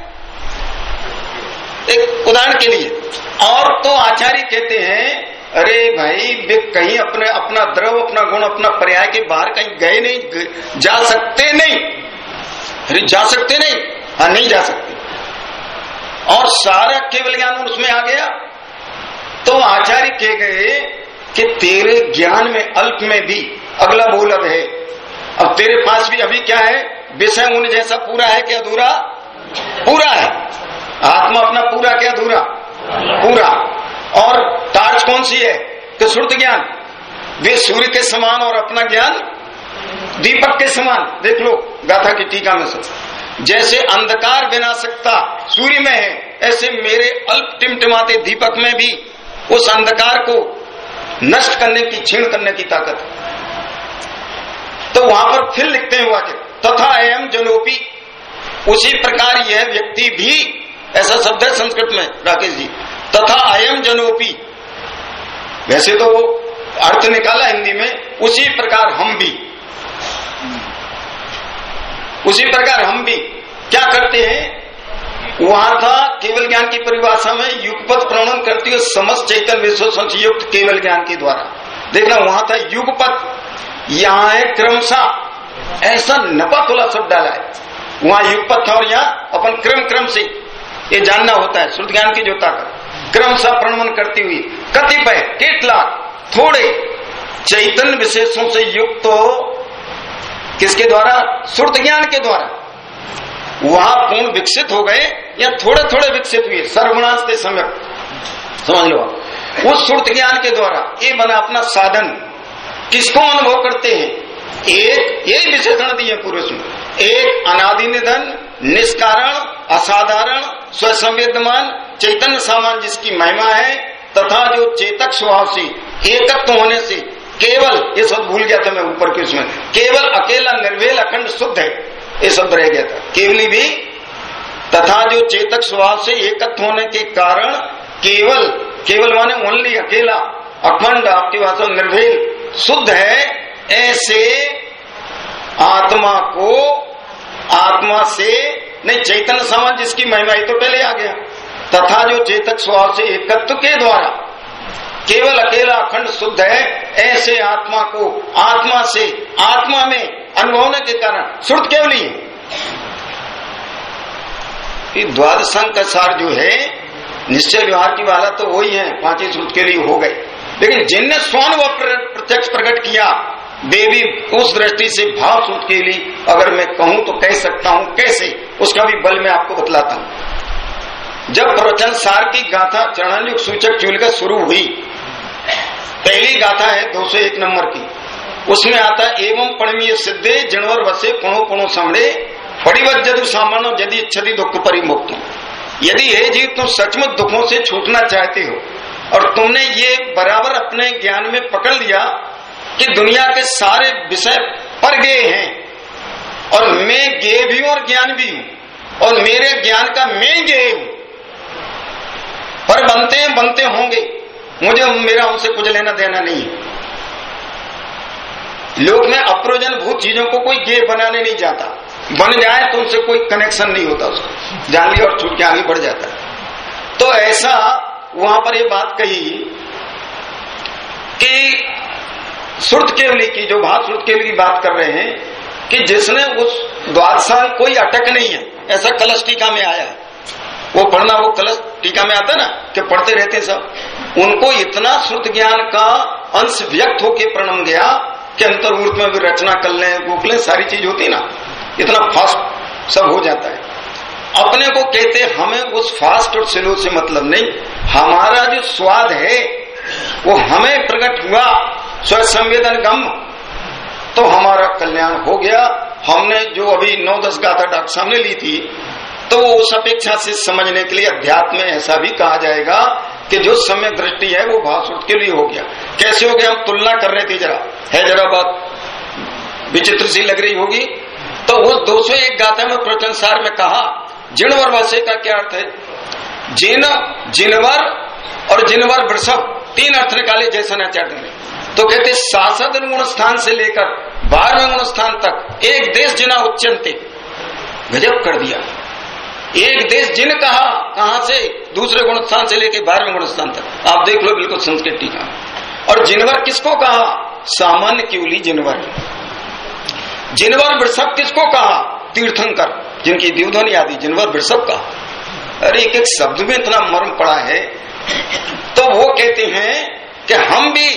एक उदाहरण के लिए, और तो आचार्य कहते हैं अरे भाई वे कहीं अपने अपना द्रव, अपना गुण, अपना पर्याय के बाहर कहीं गए नहीं, जा सकते नहीं। अरे जा सकते नहीं? हाँ, नहीं जा सकते। और सारा केवल ज्ञान उसमें आ गया। तो आचार्य कह गए कि तेरे ज्ञान में अल्प में भी अगला बोलब है। अब तेरे पास भी अभी क्या है? विषय उन जैसा पूरा है कि अधूरा? पूरा है। आत्मा अपना पूरा क्या अधूरा? पूरा। और टार्च कौन सी है? तो श्रुत ज्ञान। वे सूर्य के समान और अपना ज्ञान दीपक के समान। देख लो गाथा की टीका में से, जैसे अंधकार विनाशकता सूर्य में है, ऐसे मेरे अल्प टिमटिमाते दीपक में भी उस अंधकार को नष्ट करने की, क्षीण करने की ताकत है। तो वहां पर फिर लिखते हैं वाक्य, तथा अयम जनोपी, उसी प्रकार यह व्यक्ति भी, ऐसा शब्द है संस्कृत में राकेश जी, तथा अयम जनोपी। वैसे तो वो अर्थ निकाला हिंदी में, उसी प्रकार हम भी, उसी प्रकार हम भी क्या करते हैं? वहां था केवल ज्ञान की परिभाषा में युगपत प्रणन करती है समस्त चैतन्य विश्व संयुक्त केवल ज्ञान के द्वारा। देखना वहां था युगपत, यहाँ है क्रमशः। ऐसा नपा तुला शब्द डाला है, वहां युगपत था और यहाँ अपन क्रम से ये जानना होता है श्रुत ज्ञान की जो ताकत। क्रमशः प्रणमन करती हुई कतिपय केटलाक थोड़े चैतन्य विशेषों से युक्त हो, किसके द्वारा? श्रुत ज्ञान के द्वारा। वहां पूर्ण विकसित हो गए या थोड़े थोड़े विकसित हुए, सर्वनास्ते सम्यक, समझ लो। उस श्रुत ज्ञान के द्वारा ये बना अपना साधन। किसको अनुभव करते हैं? एक, यही विशेषण दिए पुरुष में, एक अनादि निधन, निष्कारण, असाधारण, स्वसंवेदमान, चैतन्य सामान जिसकी महिमा है, तथा जो चेतक स्वभाव से एकत्व होने से केवल, ये सब भूल गया था मैं ऊपर के उसमें, केवल अकेला निर्वेल अखंड शुद्ध है, ये सब रह गया था। केवली भी, तथा जो चेतक स्वभाव से एकत्व होने के कारण केवल, केवल माने ओनली अकेला, अखंड, आपकी भाषा निर्वेल शुद्ध है, ऐसे आत्मा को, आत्मा से नहीं, चैतन्य समान जिसकी महिमा ही तो पहले आ गया, तथा जो चेतक स्वभाव से एकत्व के द्वारा केवल अकेला अखंड शुद्ध है, ऐसे आत्मा को आत्मा से आत्मा में अनुभवने के कारण श्रुत केवली है। द्वादशांग का सार जो है निश्चय व्यवहार की वाला तो वही है, 5 ही श्रुत के लिए हो गए। लेकिन जिनने स्वानुभव प्रत्यक्ष प्रकट किया वे भी उस दृष्टि से भाव श्रुत के लिए, अगर मैं कहूं तो कह सकता हूं, कैसे, उसका भी बल मैं आपको बतलाता हूं। जब प्रवचन सार की गाथा चरणयुग सूचक चूलिका शुरू हुई, पहली गाथा है 201 नंबर की, उसमें आता एवं पणमीय सिद्धे जिणवर वसे पुणो पुणो समड़े पड़िवत जदु सामानो यदि इच्छति दुख परिमुक्त। यदि हे जीव तुम सचमुच दुखों से छूटना चाहते हो और तुमने ये बराबर अपने ज्ञान में पकड़ लिया कि दुनिया के सारे विषय पर गए हैं, और मैं ज्ञेय भी हूं और ज्ञान भी हूं, और मेरे ज्ञान का मैं ज्ञेय हूं, पर बनते होंगे, मुझे मेरा उनसे कुछ लेना देना नहीं है। लोक में अप्रयोजनभूत चीजों को कोई ज्ञेय बनाने नहीं जाता, बन जाए तो उनसे कोई कनेक्शन नहीं होता, उसको जान लिया और छूट के आगे बढ़ जाता है। तो ऐसा वहां पर ये बात कही कि श्रुत केवली की, जो भाव श्रुत केवली की बात कर रहे हैं, कि जिसने उस द्वादशांग कोई अटक नहीं है, ऐसा कलश टीका में आया है। वो पढ़ना, वो कलश टीका में आता ना कि पढ़ते रहते सब, उनको इतना श्रुत ज्ञान का अंश व्यक्त होके प्रणम गया कि अंतर्मूर्त में भी रचना कर लें, गोप लें, सारी चीज होती ना, इतना फास्ट सब हो जाता है। अपने को कहते हमें उस फास्ट और स्लो से मतलब नहीं, हमारा जो स्वाद है वो हमें प्रकट हुआ स्व संवेदन गम, तो हमारा कल्याण हो गया। हमने जो अभी 9-10 गाथा डॉक्टर सामने ली थी, तो वो उस अपेक्षा से समझने के लिए अध्यात्म में ऐसा भी कहा जाएगा कि जो सम्यक दृष्टि है वो भावश्रुत के लिए हो गया। कैसे हो गया, हम तुलना कर रहे थे, जरा बात विचित्र सी लग रही होगी। तो उस 201 गाथा में प्रवचन सार में कहा जिनवर वसे का क्या अर्थ है, जिनवर और जिनवर वृषभ, 3 अर्थ निकाले जैसनाचार्य ने। तो कहते शासद गुण स्थान से लेकर 12वें गुण स्थान तक एक देश जिना उच्चनते, गजब कर दिया। एक देश जिन कहा, कहां से, दूसरे गुण स्थान से लेकर 12वें गुण स्थान तक, आप देख लो बिल्कुल संस्कृत टीका। और जिनवर किसको कहा, सामान्य केवली जिनवर। जिनवर वृषभ किसको कहा, तीर्थंकर, जिनकी द्युध्वनि आदि, जिनवर वृषभ कहा। अरे एक एक शब्द में इतना मर्म पड़ा है। तो वो कहते हैं कि हम भी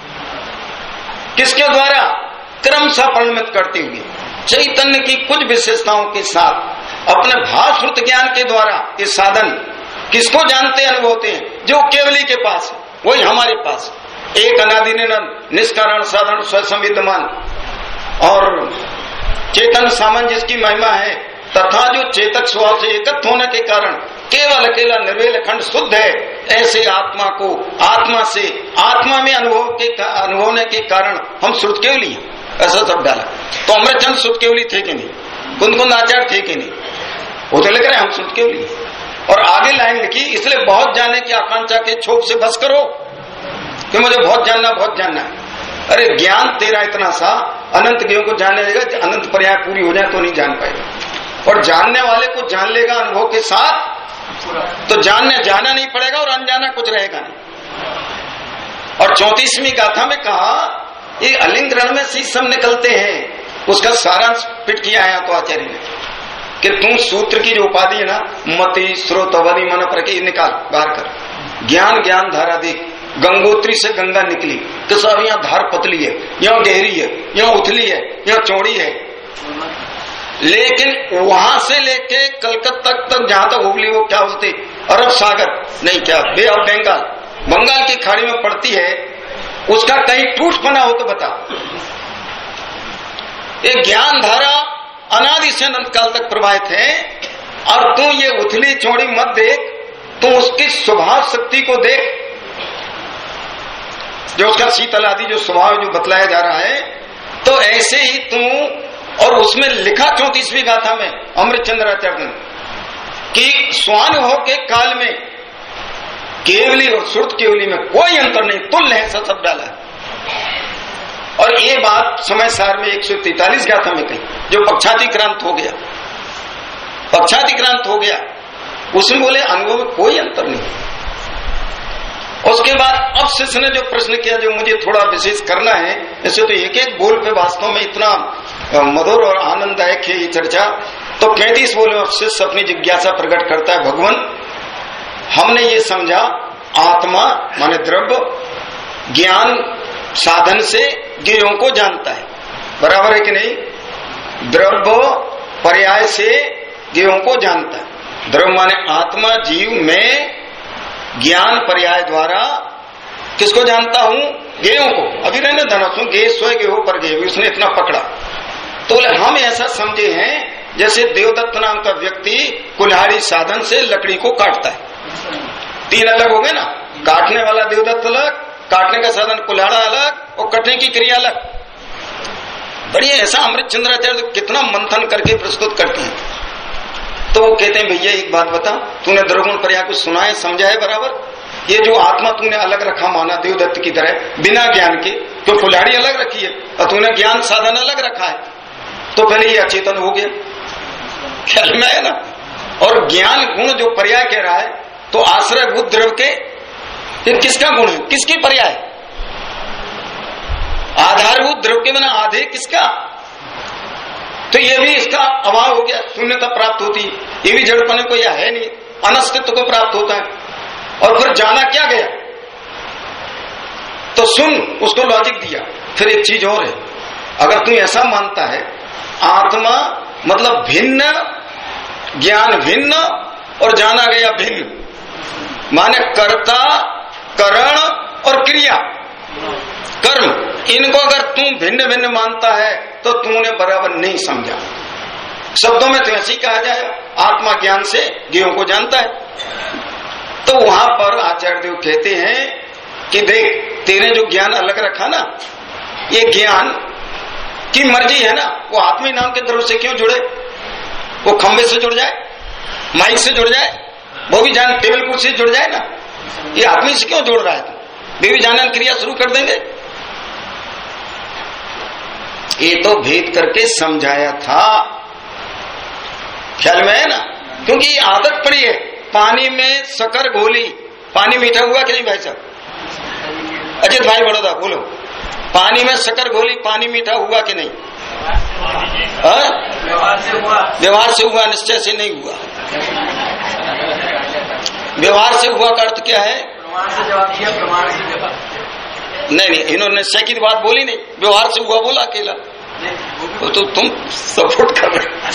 किसके द्वारा, क्रमशः परिणमित करते हुए चैतन्य की कुछ विशेषताओं के साथ अपने भाव श्रुत ज्ञान के द्वारा ये साधन किसको जानते अनुभवते हैं, जो केवली के पास है वही हमारे पास। एक अनादि निष्कारण साधन स्वसंविद्यमान और चेतन सामान्य जिसकी महिमा है, तथा जो चेतक स्वभाव से एकत्व होने के कारण केवल अकेला निर्वेल अखंड शुद्ध है, ऐसे आत्मा को आत्मा से आत्मा में अनुभवने के कारण हम श्रुत केवली हैं, ऐसा सब डाला। तो अमृतचंद श्रुत केवली थे कि नहीं, कुंद आचार्य थे कि नहीं, वो तो लिख रहे हम श्रुत केवली। और आगे लाइन लिखी, इसलिए बहुत जानने की आकांक्षा के क्षोभ से बस करो कि मुझे बहुत जानना है। अरे ज्ञान तेरा इतना सा, अनंत ज्ञों को जानने लेगा, अनंत पर्याय पूरी हो जाए तो नहीं जान पाएगा। और जानने वाले को जान लेगा अनुभव के साथ, तो जाना नहीं पड़ेगा और अनजाना कुछ रहेगा नहीं। और 34वीं गाथा में कहा ये अलिंगरण में से सब निकलते हैं, उसका सारांश पिट किया है तो आचार्य ने कि तू सूत्र की जो उपाधि है ना, मति स्रोत अवधि मन पर के निकाल बाहर कर, ज्ञान धारा देख, गंगोत्री से गंगा निकली तो सब यहाँ धार पतली है, यहाँ गहरी है, यहाँ उथली है, यहाँ चौड़ी है, लेकिन वहां से लेके कलकत्ता तक जहां तक हुबली, वो क्या बोलते अरब सागर नहीं, क्या बे ऑफ बंगाल, बंगाल की खाड़ी में पड़ती है, उसका कहीं टूट पना हो तो बता। ये ज्ञान धारा अनादि से अनंत काल तक प्रवाहित है, और तू ये उथली चौड़ी मत देख, तू उसकी स्वभाव शक्ति को देख, जो उसका शीतल आदि जो स्वभाव जो बतलाया जा रहा है। तो ऐसे ही तू, और उसमें लिखा 34वीं गाथा में अमृतचंद्राचार्य ने कि स्वानुभव के काल में केवली और श्रुत केवली में कोई अंतर नहीं, तुल्य है, सब डाला है। और ये बात समय सार में 143 गाथा में कही, जो पक्षातिक्रांत हो गया, उसमें बोले अनुभव में कोई अंतर नहीं। उसके बाद अब शिष्य ने जो प्रश्न किया, जो मुझे थोड़ा विशेष करना है, ऐसे तो एक एक बोल पे वास्तव में इतना मधुर और आनंददायक है ये चर्चा। तो 35 बोले में शिष्य अपनी जिज्ञासा प्रकट करता है, भगवान हमने ये समझा आत्मा माने द्रव्य ज्ञान साधन से ज्ञेयों को जानता है, बराबर है कि नहीं, द्रव्य पर्याय से ज्ञेयों को जानता है। द्रव्य माने आत्मा जीव में ज्ञान पर्याय द्वारा किसको जानता हूं, ज्ञेयों को। अभी रहने धनसु गे स्वय गेहो पर गे, उसने इतना पकड़ा। तो बोले हम ऐसा समझे हैं जैसे देवदत्त नाम का व्यक्ति कुल्हाड़ी साधन से लकड़ी को काटता है, 3 अलग हो गए ना, काटने वाला देवदत्त अलग, काटने का साधन कुल्हाड़ा अलग, और कटने की क्रिया अलग। बढ़िया ऐसा अमृतचंद्राचार्य कितना मंथन करके प्रस्तुत करते हैं। तो वो कहते हैं भैया एक बात बता, तूने द्रवगुण पर्याय को सुना है, समझा है बराबर? ये जो आत्मा तूने अलग रखा माना देवदत्त की तरह बिना ज्ञान के, तो कुल्हाड़ी अलग रखी है और तूने ज्ञान साधन अलग रखा है, तो पहले ये अचेतन हो गया, ख्याल में है ना। और ज्ञान गुण जो पर्याय कह रहा है, तो आश्रयभूत द्रव्य के ये किसका गुण है, किसकी पर्याय? आधारभूत द्रव्य के बिना आधे किसका? तो ये भी इसका अभाव हो गया, शून्यता प्राप्त होती, ये भी जड़पने को या है नहीं, अनस्तित्व को प्राप्त होता है। और फिर जाना क्या गया? तो सुन, उसको लॉजिक दिया। फिर एक चीज और है, अगर तू ऐसा मानता है आत्मा मतलब भिन्न, ज्ञान भिन्न और जाना गया भिन्न, माने कर्ता, करण और क्रिया, कर्म, इनको अगर तू भिन्न भिन्न मानता है तो तूने बराबर नहीं समझा। शब्दों में तो ऐसे ही कहा जाए, आत्मा ज्ञान से ज्ञों को जानता है। तो वहां पर आचार्य देव कहते हैं कि देख, तेरे जो ज्ञान अलग रखा ना, ये ज्ञान की मर्जी है ना, वो आत्मा नाम के द्रव्य से क्यों जुड़े? वो खंबे से जुड़ जाए, माइक से जुड़ जाए, वो भी जान टेबल कुर्सी से जुड़ जाए ना, ये आत्मा से क्यों जोड़ रहा है? तो देवी जानन क्रिया शुरू कर देंगे। ये तो भेद करके समझाया था, ख्याल में है ना, क्योंकि ये आदत पड़ी है। पानी में शक्कर घोली, पानी मीठा हुआ कि नहीं भाई साहब? अजित भाई बड़ौदा बोलो, पानी में शक्कर घोली, पानी मीठा हुआ कि नहीं? व्यवहार से हुआ, निश्चय से नहीं हुआ। व्यवहार से हुआ का अर्थ क्या है? नहीं, इन्होंने निश्चय की बात बोली नहीं, व्यवहार से हुआ बोला अकेला, तो तुम सपोर्ट कर रहे।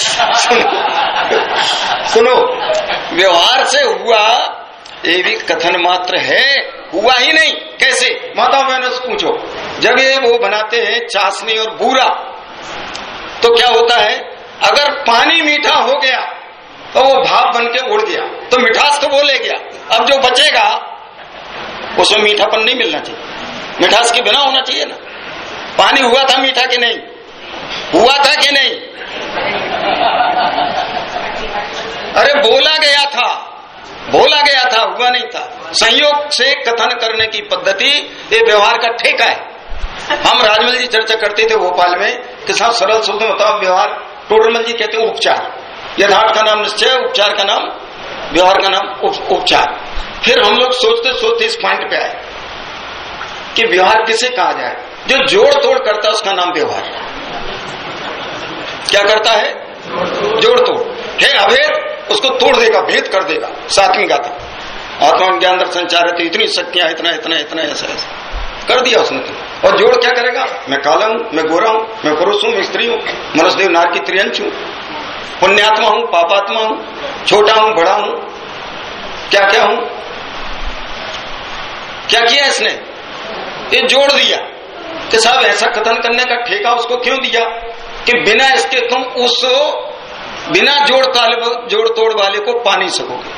सुनो, व्यवहार से हुआ ये भी कथन मात्र है, हुआ ही नहीं। कैसे? माता बहनों से पूछो, जब ये वो बनाते हैं चाशनी और बूरा, तो क्या होता है? अगर पानी मीठा हो गया तो वो भाप बन के उड़ गया, तो मिठास तो वो ले गया। अब जो बचेगा उसमें मीठापन नहीं मिलना चाहिए, मिठास के बिना होना चाहिए ना। पानी हुआ था मीठा कि नहीं? हुआ था कि नहीं? अरे बोला गया था, बोला गया था, हुआ नहीं था। संयोग से कथन करने की पद्धति ये व्यवहार का ठेका है। हम राजमल जी चर्चा करते थे भोपाल में कि साहब सरल शब्द में बताओ व्यवहार। टोडरमल जी कहते हैं उपचार, यथार्थ का नाम निश्चय, उपचार का नाम, व्यवहार का नाम उपचार। फिर हम लोग सोचते सोचते इस पॉइंट पे आए कि व्यवहार किसे कहा जाए? जो जोड़ तोड़ करता है उसका नाम व्यवहार। क्या करता है? जोड़ तोड़ है, अभेद उसको तोड़ देगा, भेद कर देगा। सातवीं गाथा आत्मा ज्ञान दर्शन संचार, इतनी शक्तियां, इतना इतना इतना ऐसा ऐसा कर दिया उसने। और जोड़ क्या करेगा? मैं काला हूं, मैं गोरा हूं, मैं पुरुष हूं, मैं स्त्री हूं, मनुष्यदेव नार की त्रियंश हूं, पुण्यात्मा हूं, पापात्मा हूं, छोटा हूं, बड़ा हूं, क्या क्या हूं। क्या किया इसने? ये जोड़ दिया कि साहब ऐसा कथन करने का ठेका उसको क्यों दिया कि बिना इसके तुम उस बिना जोड़ तोड़ वाले को पा नहीं सकोगे।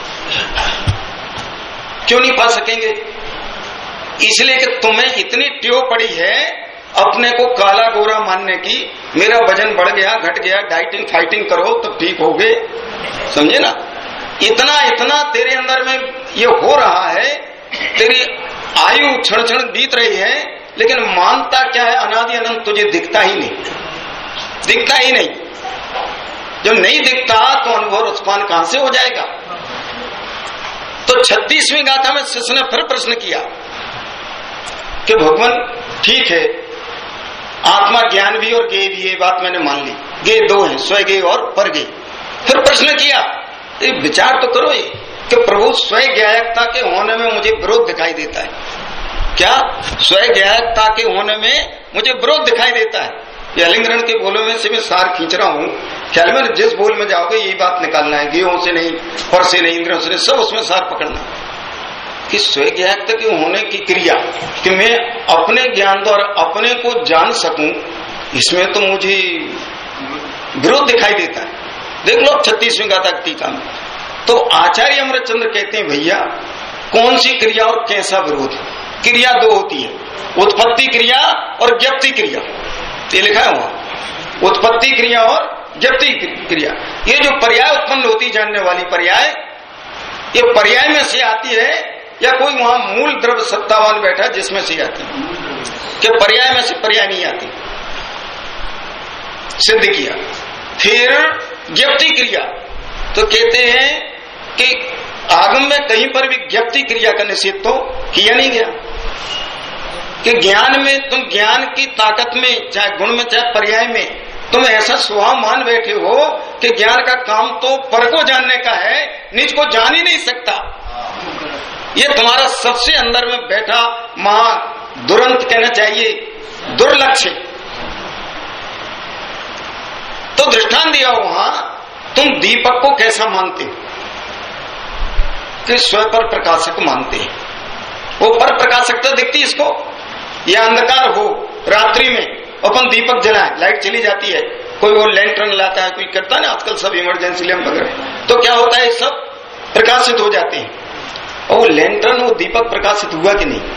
क्यों नहीं पा सकेंगे? इसलिए कि तुम्हें इतनी ट्यो पड़ी है अपने को काला गोरा मानने की, मेरा वजन बढ़ गया घट गया, डाइटिंग फाइटिंग करो तब ठीक हो गए, समझे ना। इतना इतना तेरे अंदर में ये हो रहा है, तेरी आयु क्षण क्षण बीत रही है, लेकिन मानता क्या है? अनादि अनंत तुझे दिखता ही नहीं, दिखता ही नहीं। जब नहीं दिखता तो अनुभव रसपान कहां से हो जाएगा? तो 36वीं गाथा में शिष्य ने फिर प्रश्न किया कि भगवान ठीक है, आत्मा ज्ञान भी और ज्ञेय भी, ये बात मैंने मान ली, ज्ञेय दो है, स्वज्ञेय और परज्ञेय। फिर प्रश्न किया, विचार तो करो ये कि प्रभु स्वज्ञायकता के होने में मुझे विरोध दिखाई देता है। क्या? स्वज्ञायकता के होने में मुझे विरोध दिखाई देता है। ये अलिंगरण के बोलों में से मैं सार खींच रहा हूं, ख्याल में जिस बोल में जाओगे यही बात निकालना है, गेहों से नहीं, पर से नहीं, इंद्रियों से नहीं, सब उसमें सार पकड़ना कि स्वज्ञायकता के होने की क्रिया कि मैं अपने ज्ञान द्वारा अपने को जान सकूं, इसमें तो मुझे विरोध दिखाई देता है। देख लो 36वीं गाथा टीका में। तो आचार्य अमृतचंद्र कहते हैं भैया कौन सी क्रिया और कैसा विरोध है? क्रिया दो होती है, उत्पत्ति क्रिया और ज्ञप्ति क्रिया, ये लिखा है वहां। उत्पत्ति क्रिया और ज्ञप्ति क्रिया। ये जो पर्याय उत्पन्न होती जानने वाली पर्याय, ये पर्याय में से आती है या कोई वहां मूल द्रव्य सत्तावान बैठा जिसमें से आती है? कि पर्याय में से पर्याय नहीं आती, सिद्ध किया। फिर ज्ञप्ति क्रिया, तो कहते हैं कि आगम में कहीं पर भी ज्ञप्ति क्रिया का निषेध तो किया नहीं गया कि ज्ञान में तुम ज्ञान की ताकत में, चाहे गुण में चाहे पर्याय में, तुम ऐसा स्वभाव मान बैठे हो कि ज्ञान का काम तो पर को जानने का है, निज को जान ही नहीं सकता। ये तुम्हारा सबसे अंदर में बैठा महा दुरंत कहना चाहिए, दुर्लक्ष्य। तो दृष्टांत दिया वहां, तुम दीपक को कैसा मानते हो? कि स्वयं पर प्रकाशक मानते हैं। वो पर प्रकाशकता दिखती इसको, या अंधकार हो रात्रि में अपन दीपक जलाएं, लाइट चली जाती है, कोई वो लैंटर्न लाता है, कोई करता है ना आजकल सब इमरजेंसी लैंप वगैरह, तो क्या होता है सब प्रकाशित हो जाते हैं। और वो लैंटर्न, वो दीपक प्रकाशित हुआ कि नहीं?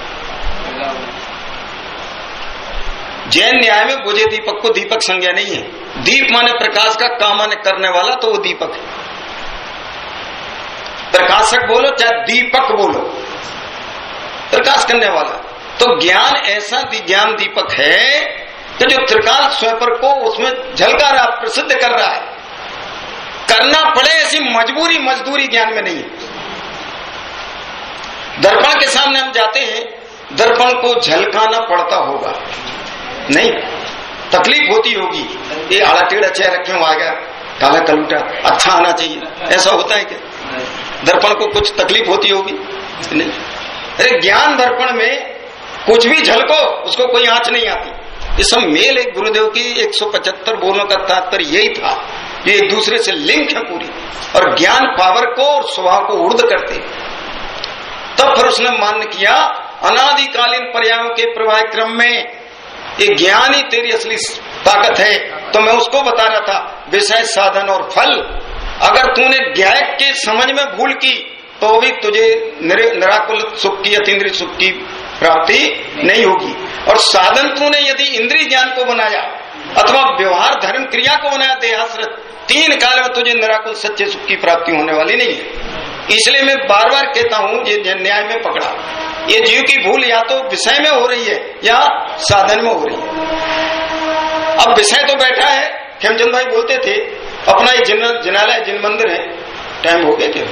जैन न्याय में बुझे दीपक को दीपक संज्ञा नहीं है। दीप माने प्रकाश का, काम माने करने वाला, तो वो दीपक है। प्रकाशक बोलो चाहे दीपक बोलो, प्रकाश करने वाला। तो ज्ञान ऐसा ज्ञान दीपक है कि जो त्रिकाल स्वयं को उसमें झलका रहा, प्रसिद्ध कर रहा है। करना पड़े ऐसी मजबूरी मजदूरी ज्ञान में नहीं है। दर्पण के सामने हम जाते हैं, दर्पण को झलकाना पड़ता होगा, नहीं तकलीफ होती होगी, ये आड़ा टेढ़ा चेहरा क्यों आ गया, काला कलूटा, अच्छा आना चाहिए, ऐसा होता है क्या? दर्पण को कुछ तकलीफ होती होगी? नहीं। अरे ज्ञान दर्पण में कुछ भी झलको, उसको कोई आंच नहीं आती। ये सब मेल एक गुरुदेव की 175 बोलों का तात्पर्य यही था, ये एक दूसरे से लिंक है पूरी, और ज्ञान पावर को और स्वभाव को ऊर्ध्व करते। तब फिर उसने मान्य किया अनादिकालीन पर्यायों के प्रवाह क्रम में ये ज्ञान ही तेरी असली ताकत है। तो मैं उसको बता रहा था, विषय साधन और फल, अगर तूने ज्ञायक के समझ में भूल की तो भी तुझे निराकुल सुख की, अतीन्द्रिय सुख की प्राप्ति नहीं होगी। और साधन तूने यदि इंद्रिय ज्ञान को बनाया अथवा व्यवहार धर्म क्रिया को बनाया देहाश्रित, 3 काल में तुझे निराकुल सच्चे सुख की प्राप्ति होने वाली नहीं है। इसलिए मैं बार बार कहता हूं, ये न्याय में पकड़ा, ये जीव की भूल या तो विषय में हो रही है या साधन में हो रही है। अब विषय तो बैठा है, खेमचंद भाई बोलते थे अपना ये जिनालय जिन मंदिर है, टाइम हो गया क्या?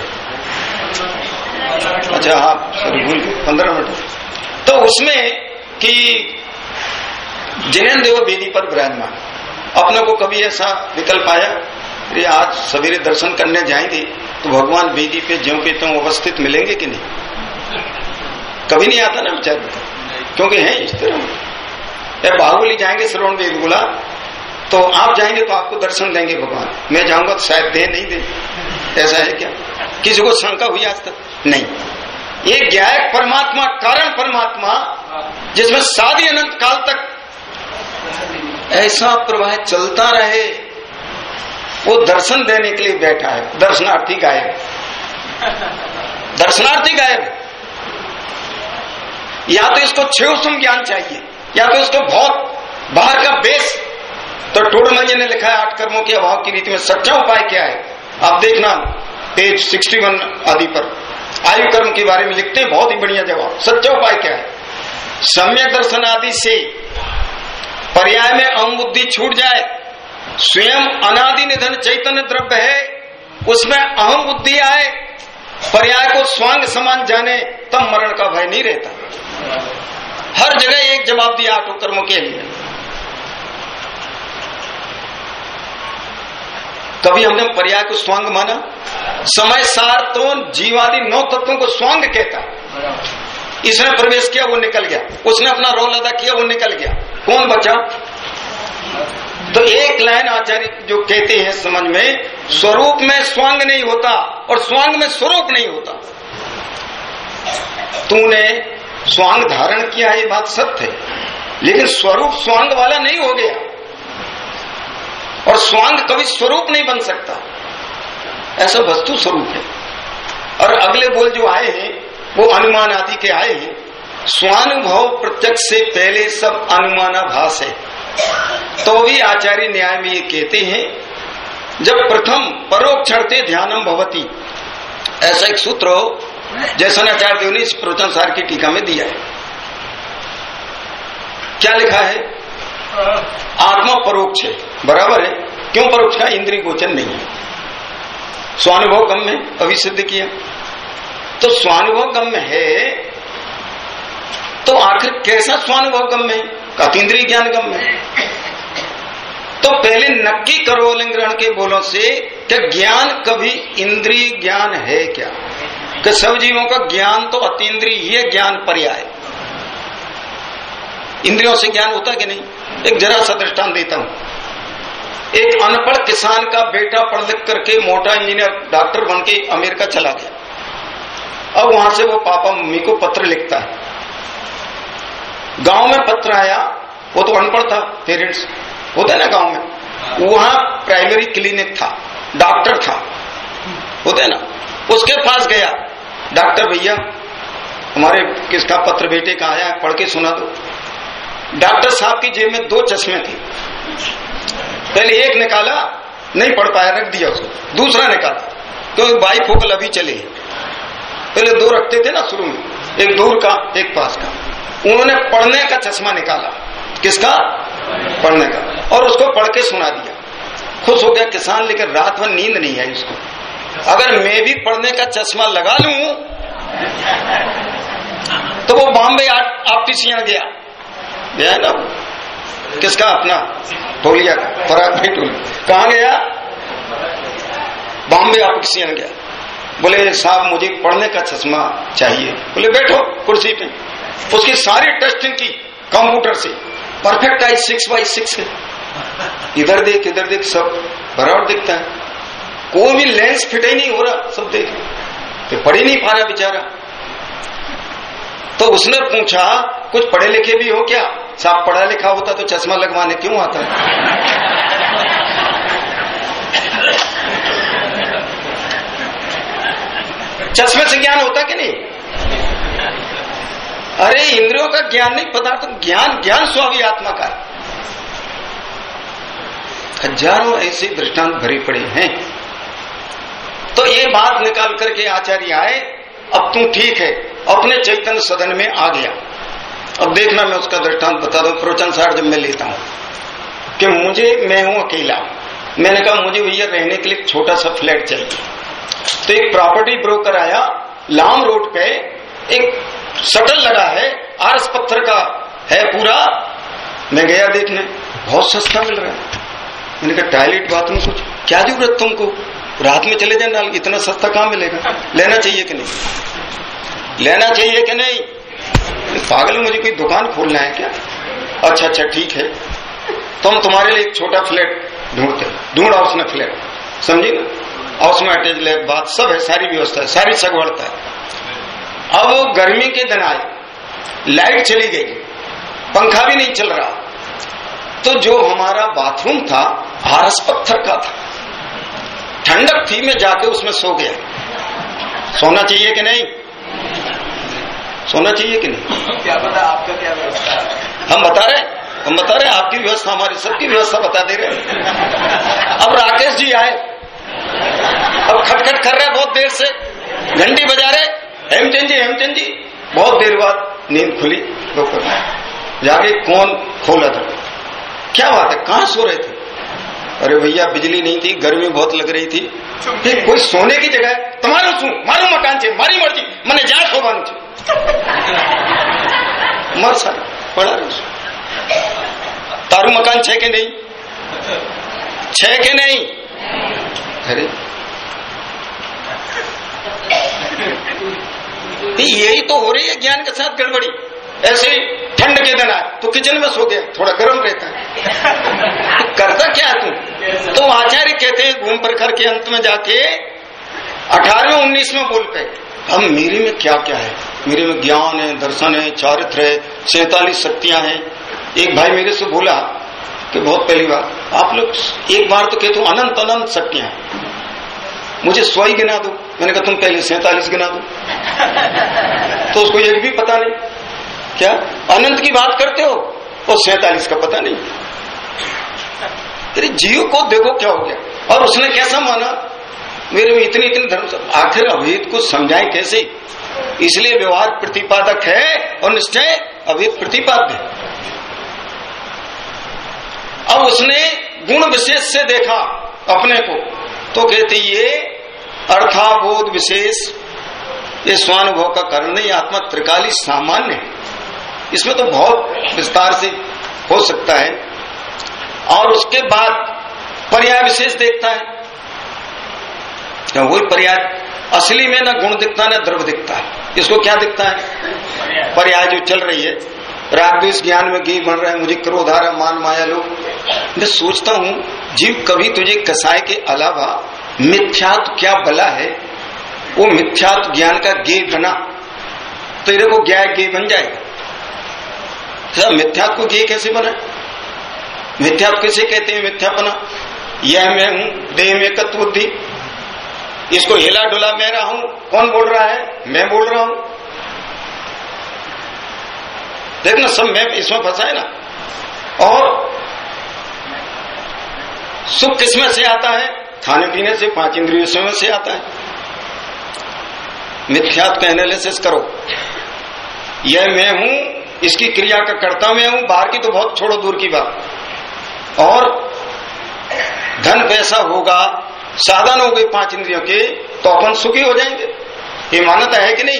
अच्छा हाँ, सॉरी भूल गए, 15 मिनट। तो उसमें कि जिनेन्द्र देव वेदी पर विराजमान, अपने को कभी ऐसा विकल्प आया अरे आज सवेरे दर्शन करने जाएंगे तो भगवान वेदी पे ज्यों के त्यों अवस्थित मिलेंगे कि नहीं? कभी नहीं आता ना विचार, क्योंकि है इस तरह। बाहुबली जाएंगे श्रवण वेदगुला, तो आप जाएंगे तो आपको दर्शन देंगे भगवान, मैं जाऊंगा तो शायद दे नहीं दे, ऐसा है क्या? किसी को शंका हुई आज तक? नहीं। ये ज्ञायक परमात्मा, कारण परमात्मा, जिसमें सादी अनंत काल तक ऐसा प्रवाह चलता रहे, वो दर्शन देने के लिए बैठा है। दर्शनार्थी गायब, दर्शनार्थी गायब। या तो इसको क्षेत्रम ज्ञान चाहिए, या तो इसको बहुत बाहर का बेस। तो टोडमल जी ने लिखा है 8 कर्मों के अभाव की रीति में सच्चा उपाय क्या है, आप देखना पेज 61 आदि पर आयु कर्म के बारे में लिखते हैं, बहुत ही बढ़िया जवाब। सच्चा उपाय क्या है? सम्यक दर्शन आदि से पर्याय में अहम बुद्धि छूट जाए, स्वयं अनादि निधन चैतन्य द्रव्य है, उसमें अहम बुद्धि आए, पर्याय को स्वांग समान जाने, तब मरण का भय नहीं रहता। हर जगह एक जवाब दिया 8 कर्मों के लिए। कभी हमने पर्याय को स्वांग माना? समय सार तो जीवादि 9 तत्वों को स्वांग कहता। इसने प्रवेश किया, वो निकल गया, उसने अपना रोल अदा किया, वो निकल गया, कौन बचा? तो एक लाइन आचार्य जो कहते हैं समझ में, स्वरूप में स्वांग नहीं होता और स्वांग में स्वरूप नहीं होता। तूने स्वांग धारण किया, ये बात सत्य है, लेकिन स्वरूप स्वांग वाला नहीं हो गया, और स्वांग कभी स्वरूप नहीं बन सकता, ऐसा वस्तु स्वरूप है। और अगले बोल जो आए हैं वो अनुमान आदि के आए हैं। स्वानुभव प्रत्यक्ष से पहले सब अनुमानाभास है। तो भी आचार्य न्याय में ये कहते हैं, जब प्रथम परोक्षरते ध्यानम भवती, ऐसा एक सूत्र हो, जैसा आचार्य देव ने इस प्रवचन सार की टीका में दिया है। क्या लिखा है? आत्मा परोक्ष है, बराबर है। क्यों परोक्ष का? इंद्रिय गोचर नहीं है। स्वानुभव गम्य अभी सिद्ध किया, तो स्वानुभव गम्य है, तो आखिर कैसा स्वानुभव गम्य है? अतीन्द्रिय ज्ञान गम्य है। तो पहले नक्की करो लिंग ग्रहण के बोलों से कि ज्ञान कभी इंद्रिय ज्ञान है क्या? कि सब जीवों का ज्ञान तो अतीन्द्रिय ही ज्ञान पर्याय। इंद्रियों से ज्ञान होता कि नहीं? एक जरा सा दृष्टांत देता हूं। एक अनपढ़ किसान का बेटा पढ़ लिख करके मोटा इंजीनियर डॉक्टर बन के अमेरिका चला गया। अब वहां से वो पापा मम्मी को पत्र लिखता है। गांव में पत्र आया, वो तो अनपढ़ था, पेरेंट्स होता है ना गांव में, वहां प्राइमरी क्लिनिक था, डॉक्टर था, होता है ना, उसके पास गया, डॉक्टर भैया हमारे किसका पत्र बेटे का आया, पढ़ के सुना दो। डॉक्टर साहब की जेब में 2 चश्मे थे, पहले एक निकाला, नहीं पढ़ पाया, रख दिया उसको, दूसरा निकाला, तो बाईफोकल अभी चले, पहले 2 रखते थे ना शुरू में, एक दूर का एक पास का। उन्होंने पढ़ने का चश्मा निकाला, किसका? पढ़ने का, और उसको पढ़ के सुना दिया। खुश हो गया किसान, लेकिन रात भर नींद नहीं आई उसको। अगर मैं भी पढ़ने का चश्मा लगा लूं तो वो बॉम्बे ऑप्टिशियन गया ना, किसका? अपना टोलिया का, पराग भाई टोलिया। कहां गया? बॉम्बे ऑप्टिशियन गया। बोले साहब मुझे पढ़ने का चश्मा चाहिए। बोले बैठो कुर्सी पे। उसकी सारी टेस्टिंग की कंप्यूटर से, परफेक्ट आई 6x6 है, इधर देख सब बराबर दिखता है, कोई भी लेंस फिट ही नहीं हो रहा, सब देख, तो पढ़ ही नहीं पा रहा बेचारा। तो उसने पूछा कुछ पढ़े लिखे भी हो क्या? साहब पढ़ा लिखा होता तो चश्मा लगवाने क्यों आता है? चश्मे से ज्ञान होता कि नहीं? अरे इंद्रियों का ज्ञान नहीं, पदार्थ ज्ञान स्वाभाविक आत्मा का है। हजारों ऐसे दृष्टांत भरे पड़े हैं। तो ये बात निकाल करके आचार्य आए, अब तू ठीक है, अपने चैतन्य सदन में आ गया। अब देखना मैं उसका दृष्टांत बता दूं, प्रवचन सार जब मैं लेता हूं कि मैं हूं अकेला, मैंने कहा मुझे भैया रहने के लिए छोटा सा फ्लैट चाहिए। तो एक प्रॉपर्टी ब्रोकर आया, लाम रोड पे एक शटल लगा है, आरस पत्थर का है पूरा। मैं गया देखने, बहुत सस्ता मिल रहा है। मैंने कहा टॉयलेट बाथरूम कुछ क्या जरूरत तुमको, रात में चले जाना, इतना सस्ता कहां मिलेगा? लेना चाहिए कि नहीं? लेना चाहिए कि नहीं? पागल, मुझे कोई दुकान खोलना है क्या? अच्छा ठीक है, तो हम तुम्हारे लिए एक छोटा फ्लैट ढूंढा उसने फ्लैट, समझी ना, और उसमें अटैच लैब बात सब है, सारी व्यवस्था है, सारी सगवड़ता है। अब गर्मी के दिन आए, लाइट चली गई, पंखा भी नहीं चल रहा, तो जो हमारा बाथरूम था आरस पत्थर का था, ठंडक थी, मैं जाके उसमें सो गया। सोना चाहिए कि नहीं? सोना चाहिए कि नहीं? क्या पता आपका क्या व्यवस्था है? हम बता रहे आपकी व्यवस्था, हमारी सबकी व्यवस्था बता दे रहे। अब राकेश जी आए, अब खटखट कर रहे बहुत देर से, घंटी बजा रहे, हेमचंद जी। बहुत देर बाद नींद खुली, दोपहर जाके कौन खोला था, क्या बात है, कहां सो रहे थे? अरे भैया बिजली नहीं थी, गर्मी बहुत लग रही थी, फिर कोई सोने की जगह तुम्हारू शू मारू मकान छे, मारी मर्जी, मैंने जा खोવાનું છે, मर सारा पड़ा रहो। तारू मकान छे के नहीं? छे के नहीं? अरे यही तो हो रही है ज्ञान के साथ गड़बड़ी। ऐसे ठंड के दिन आए तो किचन में सो गया, थोड़ा गर्म रहता है, तो करता क्या तू? तो आचार्य कहते हैं घूम प्रखर के अंत में जाके 18वें 19वें बोल पे, हम मेरे में क्या क्या है, मेरे में ज्ञान है, दर्शन है, चारित्र है, 47 शक्तियां हैं। एक भाई मेरे से बोला कि बहुत पहली बार आप लोग एक बार तो कहते हो अनंत अनंत शक्तियां हैं, मुझे 100 ही गिना दो। मैंने कहा तुम पहले 47 गिना दो। तो उसको एक भी पता नहीं, क्या अनंत की बात करते हो और 47 का पता नहीं। अरे जीव को देखो क्या हो गया, और उसने कैसा माना, मेरे में इतनी इतनी धर्म, आखिर अभेद को समझाए कैसे? इसलिए व्यवहार प्रतिपादक है और निश्चय अभेद प्रतिपाद्य। अब उसने गुण विशेष से देखा अपने को, तो कहते ये अर्थाबोध विशेष, ये स्वानुभव का कारण नहीं, आत्मा त्रिकाली सामान्य है, इसमें तो बहुत विस्तार से हो सकता है। और उसके बाद पर्याय विशेष देखता है, वही पर्याय असली में ना गुण दिखता ना द्रव्य दिखता है, इसको क्या दिखता है? पर्याय जो चल रही है, राग द्वेष ज्ञान में घी बन रहा है, मुझे क्रोध आ रहा, मान माया लोग। मैं सोचता हूं जीव कभी तुझे कसाय के अलावा मिथ्यात्व क्या बला है, वो मिथ्यात्व ज्ञान का गेय बना, तो तेरे को ज्ञाय गेय बन जाएगा। मिथ्यात्व को गेय कैसे बना? मिथ्यात्व कैसे कहते हैं? मिथ्यापना, यह मैं हूं, देह में एकत्व बुद्धि, इसको हिला डुला मैं रहा हूं, कौन बोल रहा है? मैं बोल रहा हूं। देखना सब मैं इसमें फंसा है ना। और सुख किसमें से आता है? खाने पीने से, 5 इंद्रियों से आता है। मिथ्यात्व का एनालिसिस करो, यह मैं हूं, इसकी क्रिया का कर्ता मैं हूं, बाहर की तो बहुत छोड़ो, दूर की बात। और धन पैसा होगा, साधन हो गए 5 इंद्रियों के, तो अपन सुखी हो जाएंगे। ये मान्यता है कि नहीं?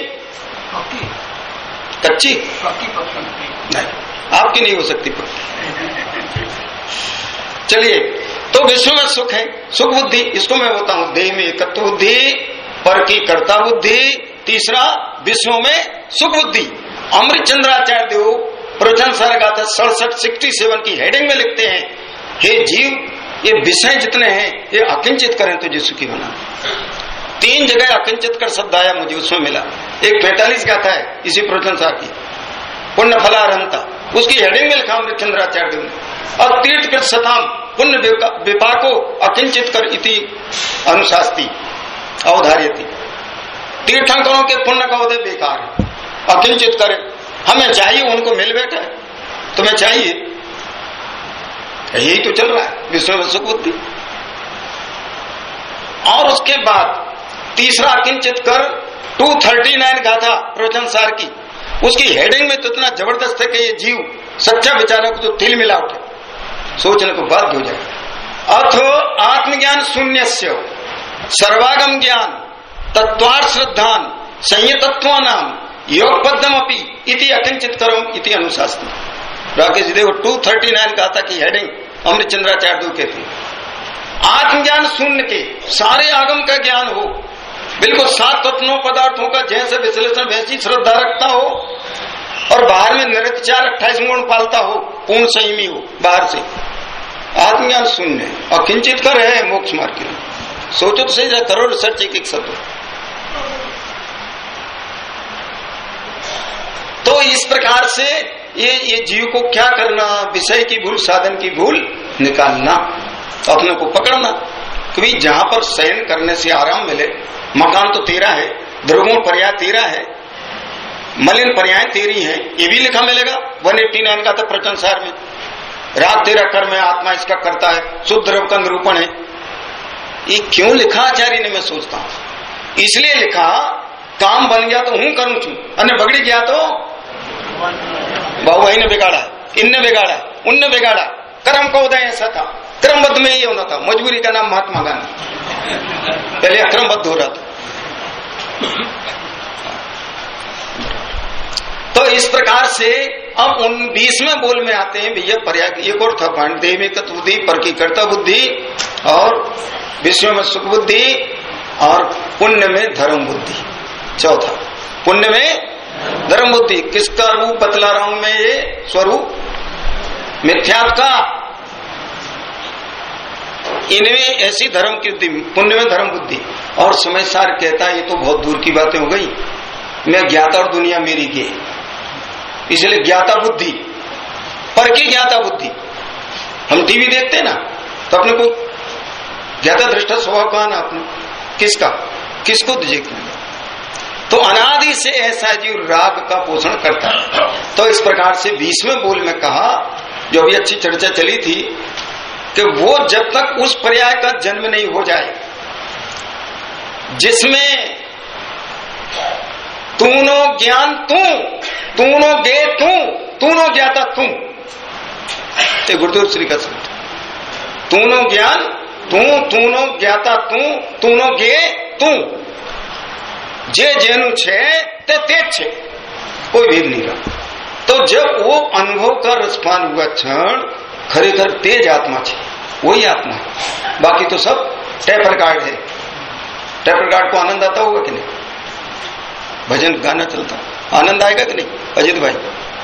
कच्ची नहीं, आपकी नहीं हो सकती पक्की। चलिए, तो विश्व में सुख है, सुख बुद्धि, इसको मैं बोलता हूं देह में एकत्व बुद्धि, पर की कर्ता बुद्धि, तीसरा विश्व में सुख बुद्धि। अमृत चंद्राचार्य देव प्रवचन सार गाथा 67 की हेडिंग में लिखते हैं, हे जीव, ये विषय जितने हैं ये अकिंचित करें तुझे सुखी बना। 3 जगह अकिंचित कर शब्द आया मुझे, उसमें मिला। एक 45 गाथा है इसी प्रवचन सार की, पुण्य फलारहंता, उसकी हेडिंग में लिखा अमृत चंद्राचार्य देव ने। और तीर्थकृत शताम पुण्य विपाको अकिंचित कर इति अनुशास्ति अवधार्यति। तीर्थंकरों के पुण्य का उदय बेकार है, अकिंचित करे। हमें चाहिए, उनको मिल बैठा है, तुम्हें चाहिए, यही तो चल रहा है विश्व में सुख बुद्धि। और उसके बाद तीसरा अकिंचित कर 239 गाथा प्रवचन सार की, उसकी हेडिंग में तो इतना जबरदस्त है कि ये जीव सच्चा विचारक तो तिल मिला उठे, सोचने को बाध्य हो जाए। अथ आत्मज्ञान शून्यस्य सर्वागम ज्ञान तत्वार्थ श्रद्धान संयतत्व नाम योगबद्धम अपि इति अकिंचित करो इति अनुशासन। राकेश जी देखो 239 गाथा की हेडिंग अमृत चंद्राचार्य कहते हैं, आत्मज्ञान शून्य के, सारे आगम का ज्ञान हो, बिल्कुल 7 तत्वों पदार्थों का जैसे विश्लेषण वैसी श्रद्धा रखता हो, और बाहर में निरतिचार 28 गुण पालता हो, पूर्ण संयमी हो बाहर से। आत्मज्ञान शून्य और किंचित कर है मोक्ष मार्ग के लिए। सोचो तो सही, करो रिसर्च एक शब्द। तो इस प्रकार से ये जीव को क्या करना, विषय की भूल, साधन की भूल निकालना, अपने को पकड़ना। क्योंकि जहां पर शयन करने से आराम मिले, मकान तो तेरा है, ध्रुवों पर्याय तेरा है, मलिन पर्याय तेरी है, ये भी लिखा मिलेगा 189 का तो प्रवचन सार में। राग तेरा कर्म है, आत्मा इसका करता है, शुद्ध द्रव्य का निरूपण है। ये क्यों लिखा आचार्य ने, मैं सोचता हूं इसलिए लिखा, काम बन गया तो हूं करूं छू, अन्य बगड़ी गया तो भाई ने बिगाड़ा, इनने बिगाड़ा, उनने बिगाड़ा। कर्म का उदय ऐसा था, क्रमबद्ध में ही होना था। मजबूरी का नाम महात्मा गांधी, पहले अक्रमबद्ध हो रहा था। तो इस प्रकार से अब 19वें बोल में आते हैं भैया पर्याय। एक और था पांड, देह में एकत्व बुद्धि, पर की कर्ता बुद्धि, और विश्व में सुख बुद्धि, और पुण्य में धर्म बुद्धि। चौथा, पुण्य में धर्म बुद्धि। किसका रूप बतला रहा हूं मैं? ये स्वरूप मिथ्यात्व का। इनमें ऐसी धर्म की बुद्धि, पुण्य में धर्म बुद्धि। और समय सार कहता है ये तो बहुत दूर की बातें हो गई, मैं ज्ञाता और दुनिया मेरी के, इसलिए ज्ञाता बुद्धि, पर की ज्ञाता बुद्धि। हम टीवी देखते ना तो अपने को ज्ञाता दृष्टा स्वभाव कहा ना अपने, किसका, किसको देखना। तो अनादि से ऐसा जीव राग का पोषण करता है। तो इस प्रकार से 20वें बोल में कहा, जो भी अच्छी चर्चा चली थी, कि वो जब तक उस पर्याय का जन्म नहीं हो जाए जिसमें तूनो ज्ञान तूनो गे तूनो ज्ञाता तू, ये गुरुदेव श्री का शब्द। तूनो ज्ञान तूनो ज्ञाता तूनो गे तू, जे जेनु छे ते छे, कोई भेद नहीं रहा। तो जब वो अनुभव का रसपान हुआ क्षण खरेखर तेज आत्मा छे, वही आत्मा है। बाकी तो सब टेप रिकॉर्ड है। टेप रिकॉर्ड को आनंद आता होगा कि नहीं? भजन गाना चलता, आनंद आएगा कि नहीं अजित भाई?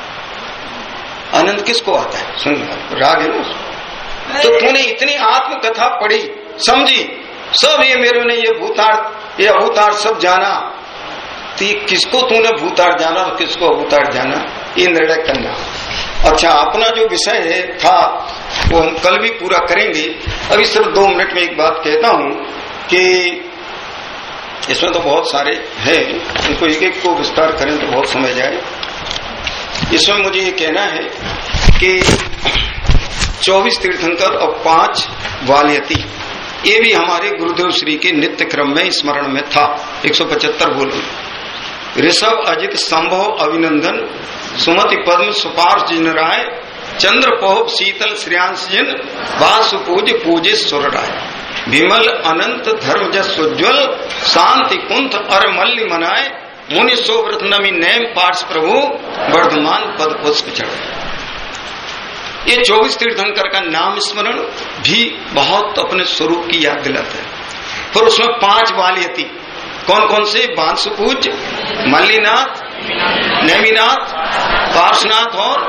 आनंद किसको आता है? सुन, राग है ना। तो तूने इतनी आत्मकथा पढ़ी, समझी, सब ये मेरे ने ये भूतार्थ ये अभूतार्थ सब जाना, तो ये किसको तूने भूतार्थ जाना और किसको अभूतार्थ जाना, ये निर्णय करना। अच्छा, अपना जो विषय है था वो हम कल भी पूरा करेंगे। अभी सिर्फ 2 मिनट में एक बात कहता हूं कि इसमें तो बहुत सारे हैं, उनको एक एक को विस्तार करें तो बहुत समय जाए। इसमें मुझे ये कहना है कि 24 तीर्थंकर और 5 वालियती, ये भी हमारे गुरुदेव श्री के नित्य क्रम में स्मरण में था। 175 बोलो। ऋषभ अजित संभव अभिनंदन सुमति पद्म सुपार्श जिन राय चंद्र पोह शीतल श्रेयांश जिन वासु पूज पूजे सुर राय विमल अनंत धर्म जस उज्ज्वल शांति कुंथ अर मल्ली मनाए मुनि सोव्रत नमी नैम पार्श प्रभु वर्धमान पद पुष्प चढ़े। ये 24 तीर्थंकर का नाम स्मरण भी बहुत अपने स्वरूप की याद दिलाता है। फिर उसमें 5 वालियती, कौन कौन से? बांसुपूज, मल्लीनाथ, नैमीनाथ, पार्शनाथ और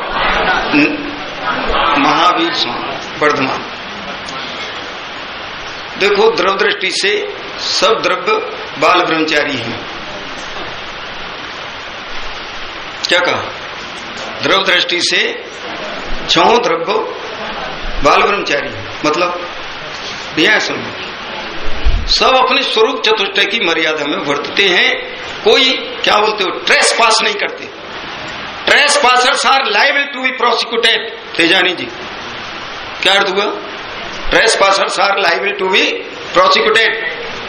महावीर स्वामी वर्धमान। देखो, द्रव दृष्टि से सब द्रव्य बाल ब्रह्मचारी हैं। क्या कहा? द्रव दृष्टि से 6 द्रव्य बाल ब्रह्मचारी हैं। मतलब यह समझ, सब अपने स्वरूप चतुष्टय की मर्यादा में वर्तते हैं। कोई क्या बोलते हो, ट्रेस पास नहीं करते। Trespassers are liable to be prosecuted. Tejani ji, क्या अर्थ हुआ? Trespassers are liable to be prosecuted.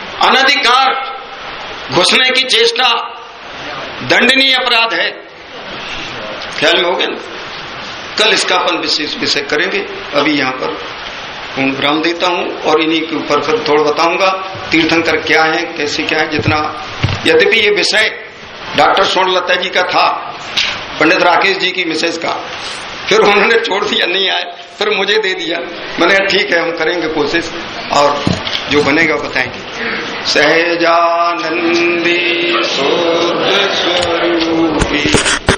अनधिकार घुसने की चेष्टा दंडनीय अपराध है। ख्याल में हो गया ना? कल इसका अपन विशेष विषय करेंगे। अभी यहाँ पर पूर्ण विराम देता हूं और इन्हीं के ऊपर फिर थोड़ा बताऊंगा तीर्थंकर क्या है, कैसे क्या है। जितना, यद्यपि ये विषय डॉक्टर स्वर्णलता जी का था, पंडित राकेश जी की मिसेज का, फिर उन्होंने छोड़ दिया, नहीं आए, फिर मुझे दे दिया। मैंने कहा ठीक है, हम करेंगे कोशिश और जो बनेगा बताएंगे। सहजानंदी शुद्ध स्वरूपी